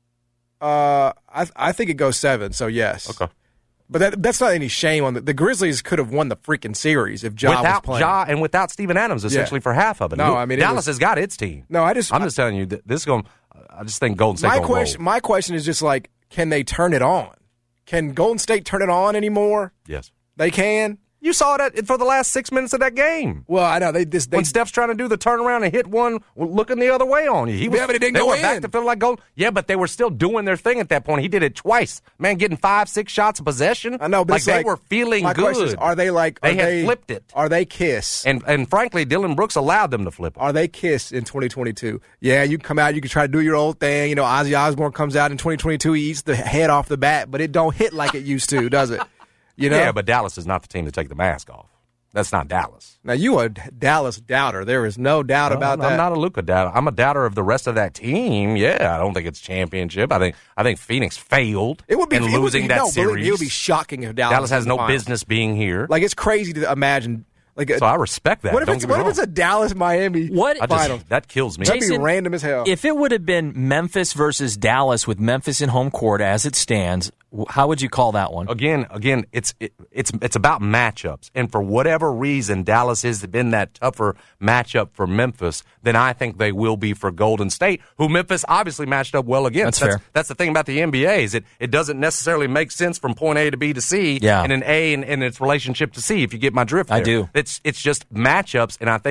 Uh, I I think it goes seven. So yes. Okay. But that, that's not any shame on the the Grizzlies could have won the freaking series if Ja was Without playing. Ja and without Steven Adams, essentially Yeah. for half of it. No, I mean, it Dallas was- has got its team. No, I just I'm just telling you that this is going. I just think Golden State. my gonna question roll. my question is just like, can they turn it on? Can Golden State turn it on anymore? Yes. They can. You saw that for the last six minutes of that game. Well, I know they just they When Steph's trying to do the turnaround and hit one looking the other way on you. He was, Yeah, but it didn't they go were in. back to feeling like gold. Yeah, but they were still doing their thing at that point. He did it twice. Man, getting five, six shots of possession. I know, but like it's they like, were feeling my good. question is, are they like They are had they, flipped it. Are they Kiss? And and frankly, Dylan Brooks allowed them to flip it. Are they Kiss in twenty twenty-two? Yeah, you can come out, you can try to do your old thing. You know, Ozzy Osbourne comes out in twenty twenty-two, he eats the head off the bat, but it don't hit like it used to, does it? You know? Yeah, but Dallas is not the team to take the mask off. That's not Dallas. Now, you a Dallas doubter. There is no doubt about I'm, that. I'm not a Luka doubter. I'm a doubter of the rest of that team. Yeah, I don't think it's championship. I think I think Phoenix failed It would be in it would losing be, that no, believe me, series. It would be shocking if Dallas, Dallas has was in the no finals. business being here. Like, it's crazy to imagine. Like, a, So I respect that. What if Don't it's get me what if wrong. it's a Dallas Miami What- I just- final? that kills me. That'd be Jason, random as hell. If it would have been Memphis versus Dallas with Memphis in home court as it stands, w- how would you call that one? Again, again, it's it, it's it's about matchups, and for whatever reason, Dallas has been that tougher matchup for Memphis than I think they will be for Golden State, who Memphis obviously matched up well against. That's fair. That's the thing about the N B A is it it doesn't necessarily make sense from point A to B to C, Yeah. and an A in, in its relationship to C. If you get my drift, I there. do. It's it's just matchups, and I think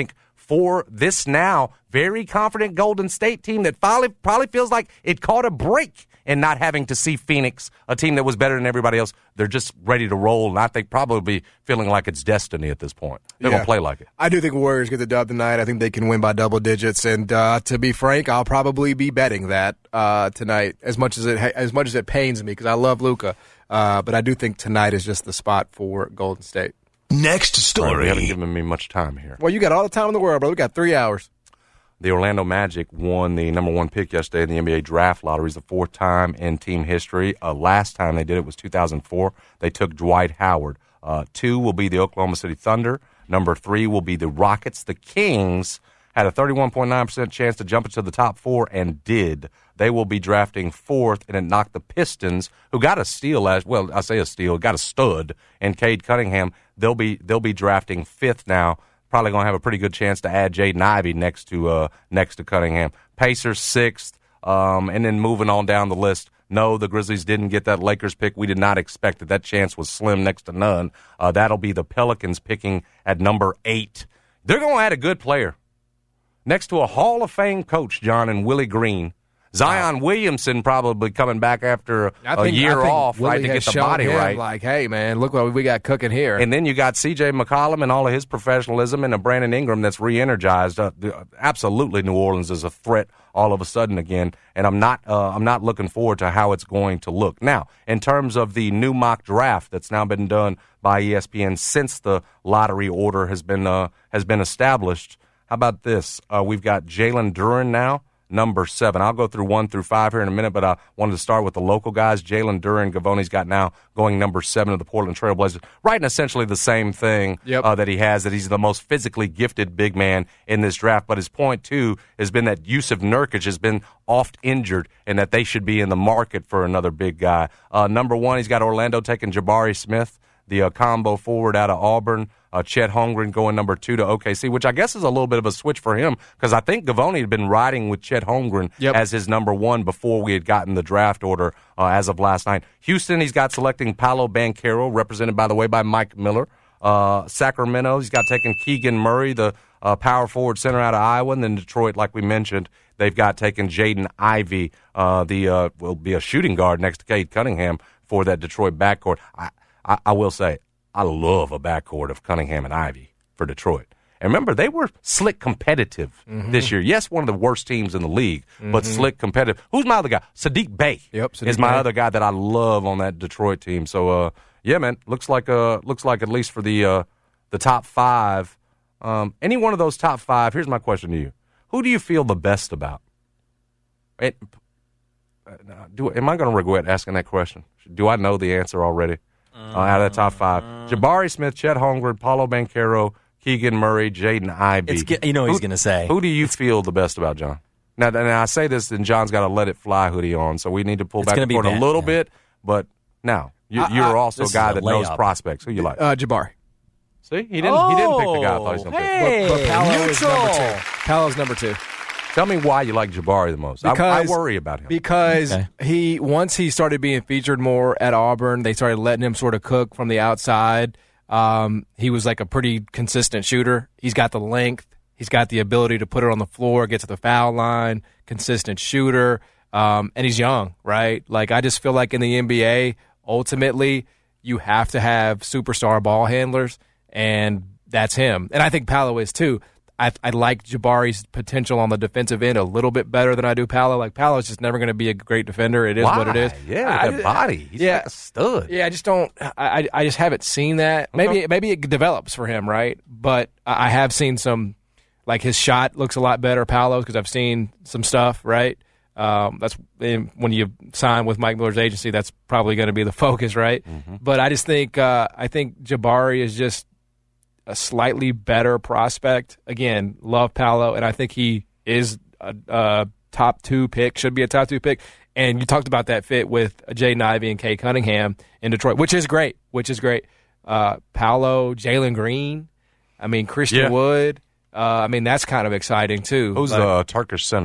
for this now very confident Golden State team that finally probably feels like it caught a break in not having to see Phoenix, a team that was better than everybody else. They're just ready to roll, and I think probably feeling like it's destiny at this point. They're Yeah. going to play like it. I do think Warriors get the dub tonight. I think they can win by double digits, and uh, to be frank, I'll probably be betting that uh, tonight. As much as it as much as it pains me because I love Luka, uh, but I do think tonight is just the spot for Golden State. Next story. You haven't given me much time here. Well, you got all the time in the world, bro. We got three hours. The Orlando Magic won the number one pick yesterday in the N B A draft lottery. It's the fourth time in team history. Uh, last time they did it was two thousand four. They took Dwight Howard. Uh, two will be the Oklahoma City Thunder. Number three will be the Rockets. The Kings had a thirty-one point nine percent chance to jump into the top four and did. They will be drafting fourth, and it knocked the Pistons, who got a steal last. Well, I say a steal, got a stud, and Cade Cunningham. They'll be they'll be drafting fifth now. Probably going to have a pretty good chance to add Jaden Ivey next to uh, next to Cunningham. Pacers sixth, um, and then moving on down the list. No, the Grizzlies didn't get that Lakers pick. We did not expect it. That chance was slim, next to none. Uh, that'll be the Pelicans picking at number eight. They're going to add a good player next to a Hall of Fame coach, John, and Willie Green. Zion wow. Williamson probably coming back after I a think, year I think off, Willie right, to has get the shown body him, right. Like, hey, man, look what we got cooking here. And then you got C J McCollum and all of his professionalism, and a Brandon Ingram that's re-energized. Uh, absolutely, New Orleans is a threat all of a sudden again, and I'm not uh, I'm not looking forward to how it's going to look. Now, in terms of the new mock draft that's now been done by E S P N since the lottery order has been uh, has been established, how about this? Uh, we've got Jalen Duren now, number seven. I'll go through one through five here in a minute, but I wanted to start with the local guys. Jalen Duren, Gavoni's got now going number seven of the Portland Trail Blazers, writing essentially the same thing yep. uh, that he has, that he's the most physically gifted big man in this draft. But his point, too, has been that Yusuf Nurkic has been oft injured and that they should be in the market for another big guy. Uh, number one, he's got Orlando taking Jabari Smith, the uh, combo forward out of Auburn. Uh, Chet Holmgren going number two to O K C, which I guess is a little bit of a switch for him because I think Gavoni had been riding with Chet Holmgren yep. as his number one before we had gotten the draft order uh, as of last night. Houston, he's got selecting Paolo Banchero, represented, by the way, by Mike Miller. Uh, Sacramento, he's got taking Keegan Murray, the uh, power forward center out of Iowa. And then Detroit, like we mentioned, they've got taken Jaden Ivey, uh, the uh, will be a shooting guard next to Cade Cunningham for that Detroit backcourt. I, I, I will say, I love a backcourt of Cunningham and Ivy for Detroit. And remember, they were slick competitive mm-hmm. this year. Yes, one of the worst teams in the league, mm-hmm. but slick competitive. Who's my other guy? Sadiq Bey yep, Sadiq is my Bey. other guy that I love on that Detroit team. So, uh, yeah, man, looks like uh, looks like at least for the uh, the top five, um, any one of those top five. Here's my question to you: who do you feel the best about? It, uh, do am I going to regret asking that question? Do I know the answer already? Uh, out of the top five, Jabari Smith, Chet Holmgren, Paolo Banchero, Keegan Murray, Jaden Ivey. It's, you know what who, he's going to say. Who do you feel the best about, John? Now, and I say this, and John's got a Let It Fly hoodie on, so we need to pull it's back and forth a little yeah. bit. But now, you, I, you're I, also a guy that knows prospects. Who you like? Uh, Jabari. See, he didn't. Oh, he didn't pick the guy I thought he was going to hey, pick. But, but Paolo is neutral. number two. Paolo's number two. Tell me why you like Jabari the most. I, I worry about him. Because okay. he once he started being featured more at Auburn, they started letting him sort of cook from the outside. Um, he was like a pretty consistent shooter. He's got the length. He's got the ability to put it on the floor, get to the foul line, consistent shooter, um, and he's young, right? Like I just feel like in the N B A, ultimately, you have to have superstar ball handlers, and that's him. And I think Paolo is too. I, I like Jabari's potential on the defensive end a little bit better than I do Paolo. Like Paolo's just never going to be a great defender. It is Why? what it is. Yeah, I, that body. He's yeah, like a stud. Yeah, I just don't. I I just haven't seen that. Maybe Okay. maybe it develops for him, right? But I have seen some. Like his shot looks a lot better, Paolo's, because I've seen some stuff, right? Um, that's when you sign with Mike Miller's agency. That's probably going to be the focus, right? Mm-hmm. But I just think uh, I think Jabari is just a slightly better prospect. Again, love Paolo, and I think he is a, a top two pick. Should be a top two pick. And you talked about that fit with Jaden Ivey and Cade Cunningham in Detroit, which is great. Which is great. Uh, Paolo, Jalen Green. I mean Christian Yeah. Wood. Uh, I mean, that's kind of exciting, too. Who's like, the uh, Turkish center?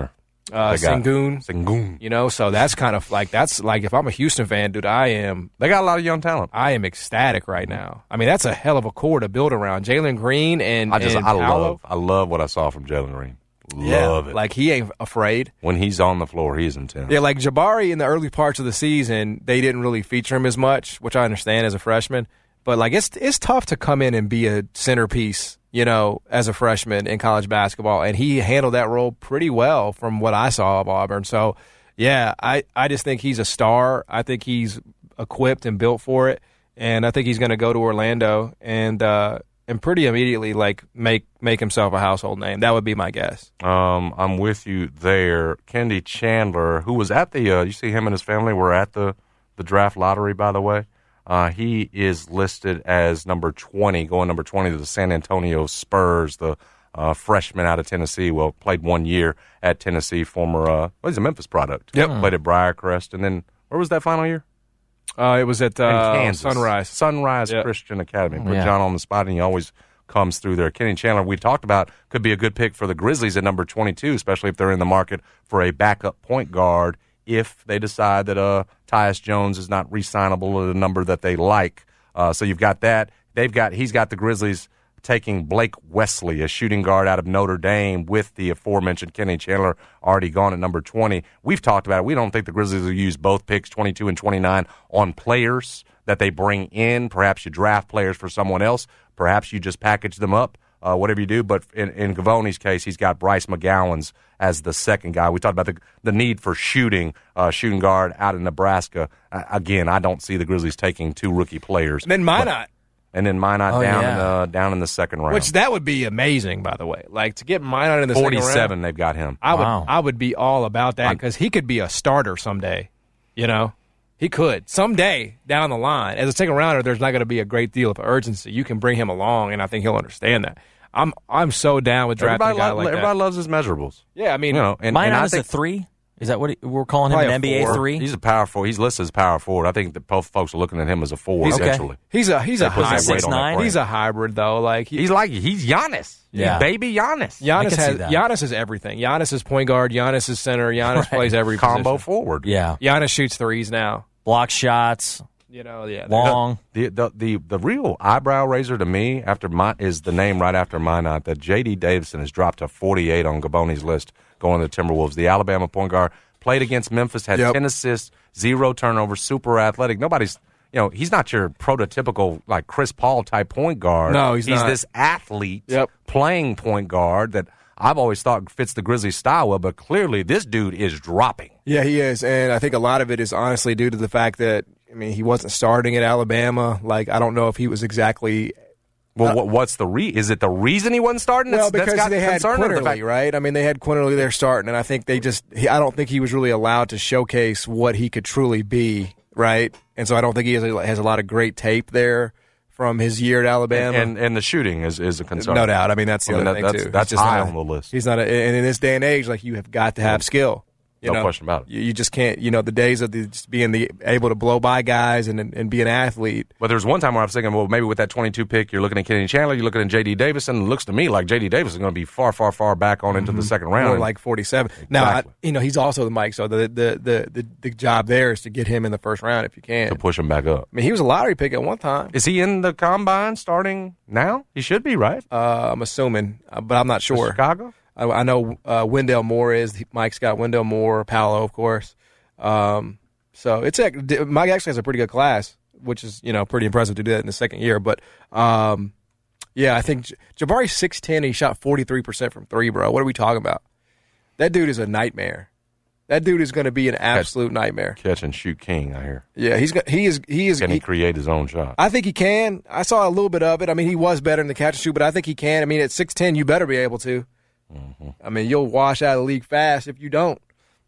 uh, Sengun. Sengun. You know, so that's kind of like, that's like, if I'm a Houston fan, dude, I am. They got a lot of young talent. I am ecstatic right now. I mean, that's a hell of a core to build around. Jalen Green and I just, and I Paolo. love, I love what I saw from Jalen Green. Yeah, Love it. like he ain't afraid. When he's on the floor, he's intense. Yeah, like Jabari in the early parts of the season, they didn't really feature him as much, which I understand as a freshman. But like it's it's tough to come in and be a centerpiece, you know, as a freshman in college basketball, and he handled that role pretty well from what I saw of Auburn. So, yeah, I, I just think he's a star. I think he's equipped and built for it, and I think he's going to go to Orlando and uh, and pretty immediately like make make himself a household name. That would be my guess. Um, I'm with you there. Kendi Chandler, who was at the, uh, you see him and his family were at the, the draft lottery, by the way. Uh, he is listed as number twenty, going number twenty to the San Antonio Spurs, the uh, freshman out of Tennessee. Well, played one year at Tennessee, former, uh, well, he's a Memphis product. Yep. Played at Briarcrest. And then, where was that final year? Uh, it was at uh, In Kansas. Sunrise. Sunrise Yep. Christian Academy. Put Yeah. John on the spot, and he always comes through there. Kenny Chandler, we talked about, could be a good pick for the Grizzlies at number twenty-two, especially if they're in the market for a backup point guard if they decide that uh, Tyus Jones is not re-signable at a number that they like. Uh, so you've got that. They've got He's got the Grizzlies taking Blake Wesley, a shooting guard out of Notre Dame, with the aforementioned Kenny Chandler already gone at number twenty. We've talked about it. We don't think the Grizzlies will use both picks, twenty-two and twenty-nine, on players that they bring in. Perhaps you draft players for someone else. Perhaps you just package them up, uh, whatever you do. But in, in Gavoni's case, he's got Bryce McGowan's as the second guy. We talked about the the need for shooting, uh, shooting guard out of Nebraska. Uh, again, I don't see the Grizzlies taking two rookie players. And then Minot. And then Minot Oh, down, yeah. in, uh, down in the second round. Which that would be amazing, by the way. Like to get Minot in the second round. forty-seven, they've got him. I would Wow. I would be all about that because he could be a starter someday. You know, he could someday down the line. As a second rounder, there's not going to be a great deal of urgency. You can bring him along, and I think he'll understand that. I'm I'm so down with drafting Everybody, a guy lo- like everybody that. loves his measurables. Yeah, I mean, You know, and, Minot and I is think a three? Is that what he, we're calling him, Probably an a N B A four. three? he's a power forward. He's listed as power forward. I think that both folks are looking at him as a four, He's- Okay. essentially. he's a he's a They put some hybrid. weight on that frame. He's a hybrid though. Like he, He's like, he's Giannis. Yeah. He's baby Giannis. I Giannis can see has that. Giannis is everything. Giannis is point guard. Giannis is center. Giannis plays every Combo position. forward. Yeah. Giannis shoots threes now. Block shots, You know, yeah. long. The, the the the real eyebrow raiser to me after my is the name right after Minot that J D Davison has dropped to forty-eight on Gaboni's list going to the Timberwolves. The Alabama point guard played against Memphis, had Yep. ten assists, zero turnovers, super athletic. Nobody's you know he's not your prototypical like Chris Paul type point guard. No, he's he's not. this athlete Yep. playing point guard that I've always thought fits the Grizzlies style well, but clearly this dude is dropping. Yeah, he is, and I think a lot of it is honestly due to the fact that I mean he wasn't starting at Alabama. Like I don't know if he was exactly Well, what, what's the re? Is it the reason he wasn't starting? well That's- because that's got they had concern, or the Quinterly, fact- right? I mean they had Quinterly there starting, and I think they just he, I don't think he was really allowed to showcase what he could truly be, right? And so I don't think he has a, has a lot of great tape there from his year at Alabama. And and the shooting is, is a concern. No doubt. I mean, that's the I mean, other that- thing that's, too. That's He's just high not on a- the list. He's not, a, and in this day and age, like you have got to have skill. You No know? question about it. You, you just can't. You know, the days of the, just being the able to blow by guys and and, and be an athlete. But there was one time where I was thinking, well, maybe with that twenty-two pick, you're looking at Kenny Chandler, you're looking at J D Davison. It looks to me like J D Davison is going to be far, far, far back on into the second round. More like forty-seven. Now, I, Exactly. you know, he's also the Mike. So the the, the the the job there is to get him in the first round if you can. to push him back up. I mean, he was a lottery pick at one time. Is he in the combine starting now? He should be, right? Uh, I'm assuming, uh, but I'm not For sure. Chicago? I, I know uh, Wendell Moore is. Mike's got Wendell Moore, Paolo, of course. Um, so it's a, Mike actually has a pretty good class, which is you know pretty impressive to do that in the second year. But um, yeah, I think J- Jabari's six ten. He shot forty-three percent from three, bro. What are we talking about? That dude is a nightmare. That dude is going to be an absolute nightmare. Catch and shoot king, I hear. Yeah, he's got, he is he is. Can he he- create his own shot? I think he can. I saw a little bit of it. I mean, he was better in the catch and shoot, but I think he can. I mean, at six ten, you better be able to. Mm-hmm. I mean, you'll wash out of the league fast if you don't.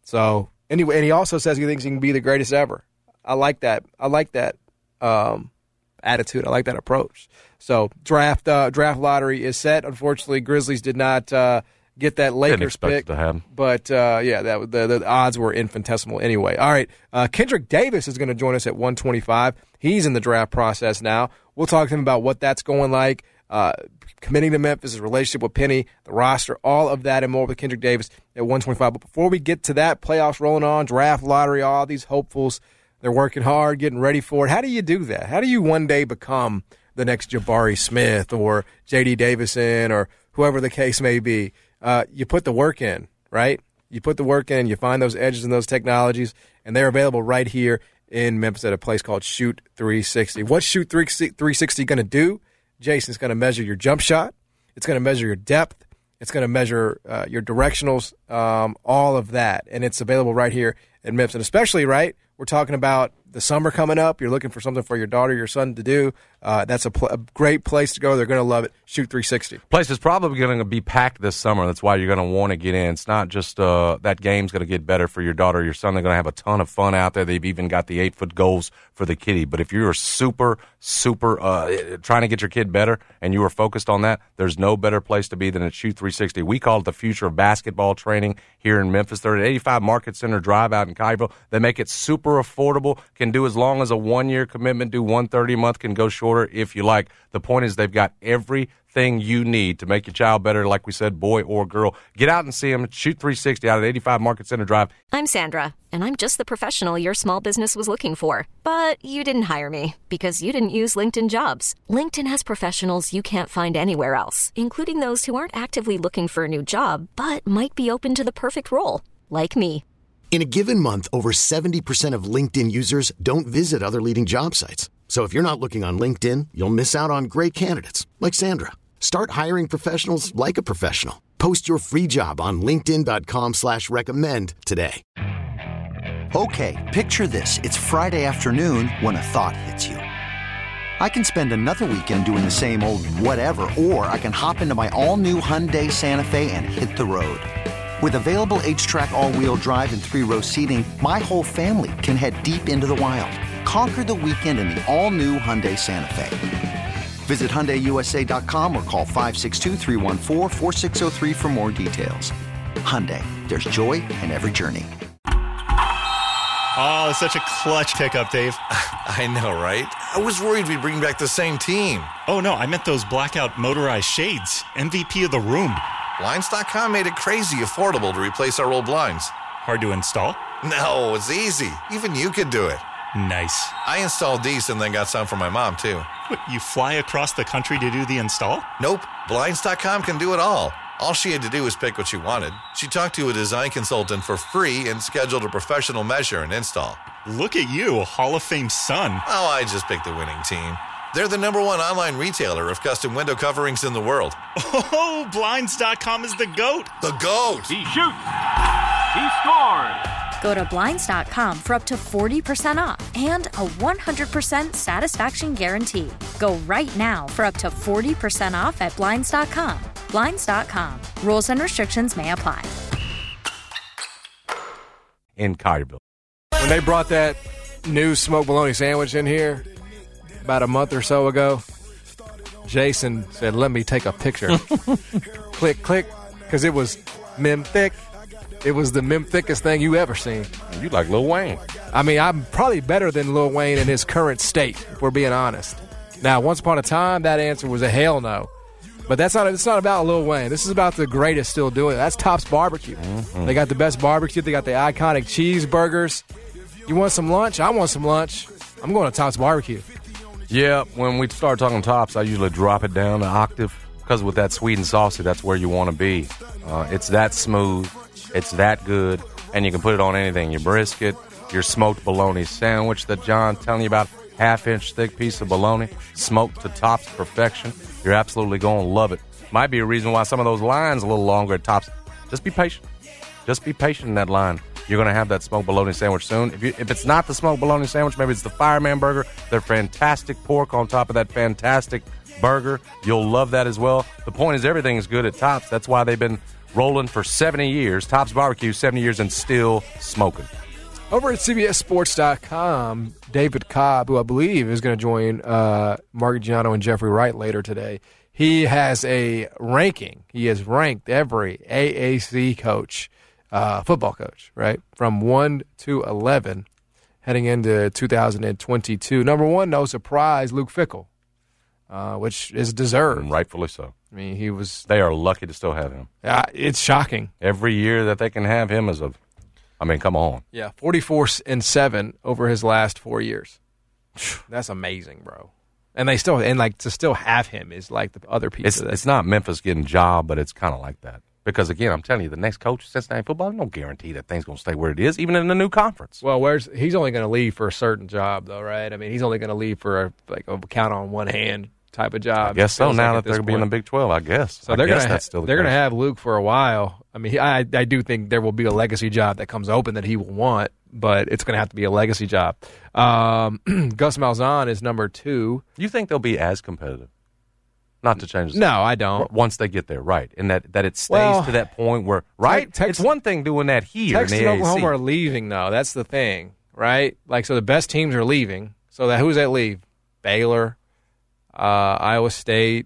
So anyway, and he also says he thinks he can be the greatest ever. I like that. I like that um, attitude. I like that approach. So draft uh, draft lottery is set. Unfortunately, Grizzlies did not uh, get that Didn't Lakers expect pick. it to happen. But uh, yeah, that the, the odds were infinitesimal anyway. All right, uh, Kendrick Davis is going to join us at one twenty-five. He's in the draft process now. We'll talk to him about what that's going like. uh, committing to Memphis, his relationship with Penny, the roster, all of that and more with Kendrick Davis at one twenty-five. But before we get to that, playoffs rolling on, draft, lottery, all these hopefuls, they're working hard, getting ready for it. How do you do that? How do you one day become the next Jabari Smith or J D Davison or whoever the case may be? Uh, you put the work in, right? You put the work in, you find those edges and those technologies, and they're available right here in Memphis at a place called Shoot three sixty. What's Shoot three sixty going to do? Jason's going to measure your jump shot. It's going to measure your depth. It's going to measure uh, your directionals, um, all of that. And it's available right here in Memphis. And especially, right, we're talking about the summer coming up. You're looking for something for your daughter, your son to do. Uh, that's a, pl- a great place to go. They're going to love it. Shoot three sixty. Place is probably going to be packed this summer. That's why you're going to want to get in. It's not just uh, that game's going to get better for your daughter or your son. They're going to have a ton of fun out there. They've even got the eight-foot goals for the kiddie. But if you're super, super uh, trying to get your kid better and you are focused on that, there's no better place to be than at Shoot three sixty. We call it the future of basketball training here in Memphis. They're at eighty-five Market Center Drive out in Collierville. They make it super affordable, can do as long as a one-year commitment, do one thirty a month, can go shorter if you like. The point is they've got everything you need to make your child better, like we said, boy or girl. Get out and see them. Shoot three sixty out at eighty-five Market Center Drive. I'm Sandra, and I'm just the professional your small business was looking for. But you didn't hire me because you didn't use LinkedIn Jobs. LinkedIn has professionals you can't find anywhere else, including those who aren't actively looking for a new job, but might be open to the perfect role, like me. In a given month, over seventy percent of LinkedIn users don't visit other leading job sites. So if you're not looking on LinkedIn, you'll miss out on great candidates like Sandra. Start hiring professionals like a professional. Post your free job on linkedin dot com slash recommend today. Okay, picture this. It's Friday afternoon when a thought hits you. I can spend another weekend doing the same old whatever, or I can hop into my all-new Hyundai Santa Fe and hit the road. With available H-Track all-wheel drive and three-row seating, my whole family can head deep into the wild. Conquer the weekend in the all-new Hyundai Santa Fe. Visit Hyundai U S A dot com or call five six two, three one four, four six zero three for more details. Hyundai, there's joy in every journey. Oh, such a clutch pickup, Dave. I know, right? I was worried we'd bring back the same team. Oh, no, I meant those blackout motorized shades. M V P of the room. Blinds dot com made it crazy affordable to replace our old blinds. Hard to install? No, it's easy. Even you could do it. Nice. I installed these and then got some for my mom, too. What, you fly across the country to do the install? Nope. Blinds dot com can do it all. All she had to do was pick what she wanted. She talked to a design consultant for free and scheduled a professional measure and install. Look at you, a Hall of Fame son. Oh, I just picked the winning team. They're the number one online retailer of custom window coverings in the world. Oh, Blinds dot com is the GOAT. The GOAT. He shoots. He scores. Go to Blinds dot com for up to forty percent off and a one hundred percent satisfaction guarantee. Go right now for up to forty percent off at Blinds dot com. Blinds dot com. Rules and restrictions may apply. In Collierville. When they brought that new smoked bologna sandwich in here about a month or so ago, Jason said, let me take a picture. Click, click, because it was mem thick. It was the mem thickest thing you ever seen. You like Lil Wayne. I mean, I'm probably better than Lil Wayne in his current state, if we're being honest. Now, once upon a time, that answer was a hell no. But that's not. It's not about Lil Wayne. This is about the greatest still doing it. That's Tops Barbecue. Mm-hmm. They got the best barbecue. They got the iconic cheeseburgers. You want some lunch? I want some lunch. I'm going to Tops Barbecue. Yeah, when we start talking Tops, I usually drop it down an octave because with that sweet and saucy, that's where you want to be. Uh, it's that smooth. It's that good. And you can put it on anything. Your brisket, your smoked bologna sandwich that John's telling you about, half-inch thick piece of bologna, smoked to Tops perfection. You're absolutely going to love it. Might be a reason why some of those lines a little longer at Tops. Just be patient. Just be patient in that line. You're going to have that smoked bologna sandwich soon. If you, if it's not the smoked bologna sandwich, maybe it's the Fireman burger. They're fantastic pork on top of that fantastic burger. You'll love that as well. The point is everything is good at Tops. That's why they've been rolling for seventy years. Tops Barbecue, seventy years and still smoking. Over at C B S Sports dot com, David Cobb, who I believe is going to join uh, Mark Giano and Jeffrey Wright later today, he has a ranking. He has ranked every A A C coach, uh, football coach, right, from one to eleven heading into two thousand twenty-two. Number one, no surprise, Luke Fickell. uh, which is deserved. And rightfully so. I mean, he was. They are lucky to still have him. Uh, it's shocking. Every year that they can have him is a. I mean, come on. Yeah, forty-four and seven over his last four years. That's amazing, bro. And they still and like to still have him is like the other piece. It's of that. it's not Memphis getting job, but it's kind of like that. Because, again, I'm telling you, the next coach of Cincinnati football, no guarantee that thing's going to stay where it is, even in the new conference. Well, where's he's only going to leave for a certain job, though, right? I mean, he's only going to leave for a, like a count on one hand type of job. I guess so. Now like that they're going to be in the Big twelve, I guess. So I they're guess going that's to still the they're going to case. have Luke for a while. I mean, he, I I do think there will be a legacy job that comes open that he will want, but it's going to have to be a legacy job. Um, Gus Malzahn is number two. You think they'll be as competitive? Not to change the No, I don't. Once they get there, right. And that, that it stays Well, to that point where, right? Tex- it's one thing doing that here Texas in the and A A C. Oklahoma are leaving, though. That's the thing, right? Like, so the best teams are leaving. So that who's that leave? Baylor, uh, Iowa State,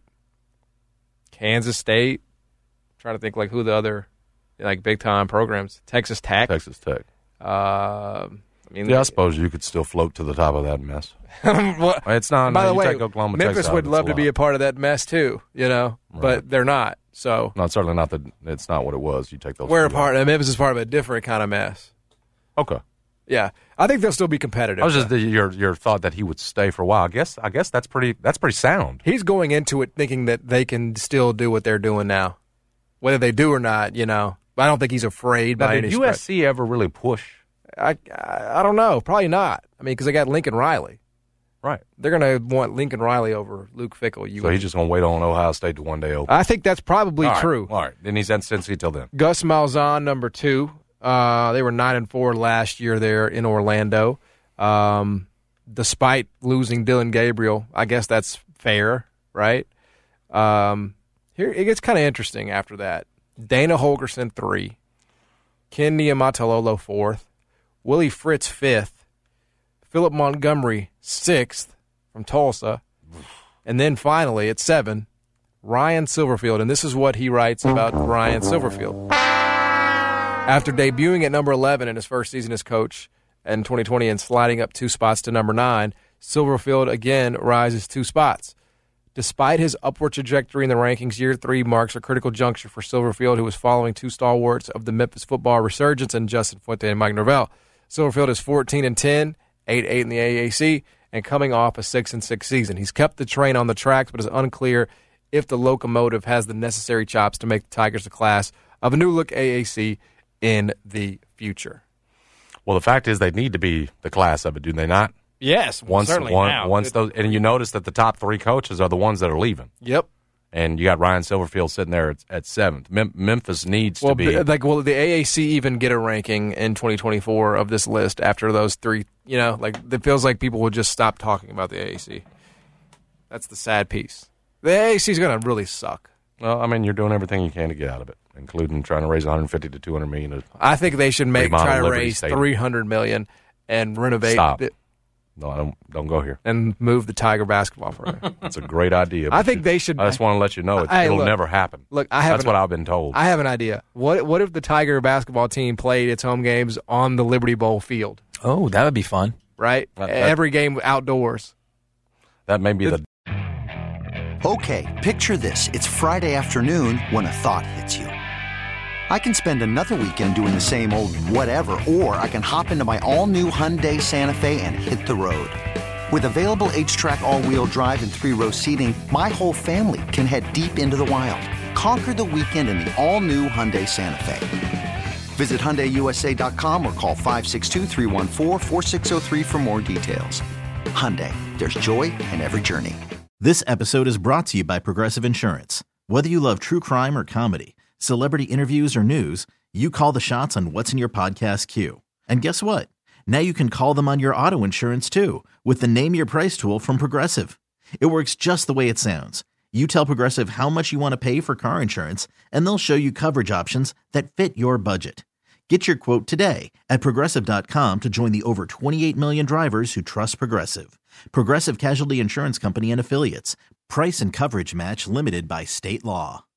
Kansas State. I'm trying to think like who the other like big time programs. Texas Tech. Texas Tech. Uh, I mean, Yeah, I suppose you could still float to the top of that mess. well, It's not. by no, the you way, take Oklahoma, Memphis Texas out, would it's love a to be lot. a part of that mess too, you know, but they're not. So No, it's certainly not the. It's not what it was. You take those. we're a two part. out. And Memphis is part of a different kind of mess. Okay. Yeah, I think they'll still be competitive. I was just though. the, your your thought that he would stay for a while. I guess. I guess that's pretty. That's pretty sound. He's going into it thinking that they can still do what they're doing now, whether they do or not. You know, I don't think he's afraid Now, by did any U S stretch. C ever really push? I, I I don't know. Probably not. I mean, because they got Lincoln Riley. Right. They're going to want Lincoln Riley over Luke Fickell. You So he's just going to wait on Ohio State to one day open. I think that's probably All right, true. All right. Then he's at Cincy till then. Gus Malzahn, number two. Uh, they were nine and four last year there in Orlando. Um, despite losing Dylan Gabriel, I guess that's fair, right? Um, here it gets kind of interesting after that. Dana Holgerson three, Ken Niumatalolo fourth, Willie Fritz fifth, Philip Montgomery sixth from Tulsa, and then finally at seven, Ryan Silverfield. And this is what he writes about Ryan Silverfield. After debuting at number eleven in his first season as coach in twenty twenty and sliding up two spots to number nine, Silverfield again rises two spots. Despite his upward trajectory in the rankings, year three marks a critical juncture for Silverfield, who is following two stalwarts of the Memphis football resurgence in Justin Fuente and Mike Norvell. Silverfield is fourteen and ten, eight and eight in the A A C, and coming off a six and six season. He's kept the train on the tracks, but it's unclear if the locomotive has the necessary chops to make the Tigers a class of a new-look A A C in the future. Well, the fact is they need to be the class of it, do they not? Yes, Once, certainly one, now. once those, and you notice that the top three coaches are the ones that are leaving. Yep. And you got Ryan Silverfield sitting there at, at seventh. Mem- Memphis needs Well, to be. b- like, will the A A C even get a ranking in twenty twenty-four of this list after those three? You know, like it feels like people will just stop talking about the A A C. That's the sad piece. The A A C is going to really suck. Well, I mean, you're doing everything you can to get out of it, including trying to raise one hundred fifty to two hundred million. To I think they should make remodel try to Liberty raise Stadium. three hundred million and renovate Stop. it No, I don't. Don't go here. and move the Tiger basketball program. That's a great idea. I but think you- they should- I just want to let you know it, Hey, it'll look, never happen. Look, I have That's an- what I've been told. I have an idea. What what if the Tiger basketball team played its home games on the Liberty Bowl field? Oh, that would be fun. Right, That- that- every game outdoors. That may be the. Okay, picture this. It's Friday afternoon when a thought hits you. I can spend another weekend doing the same old whatever, or I can hop into my all-new Hyundai Santa Fe and hit the road. With available H-Track all-wheel drive and three-row seating, my whole family can head deep into the wild. Conquer the weekend in the all-new Hyundai Santa Fe. Visit Hyundai U S A dot com or call five six two, three one four, four six zero three for more details. Hyundai, there's joy in every journey. This episode is brought to you by Progressive Insurance. Whether you love true crime or comedy, celebrity interviews or news, you call the shots on what's in your podcast queue. And guess what? Now you can call them on your auto insurance too with the Name Your Price tool from Progressive. It works just the way it sounds. You tell Progressive how much you want to pay for car insurance, and they'll show you coverage options that fit your budget. Get your quote today at Progressive dot com to join the over twenty-eight million drivers who trust Progressive. Progressive Casualty Insurance Company and Affiliates. Price and coverage match limited by state law.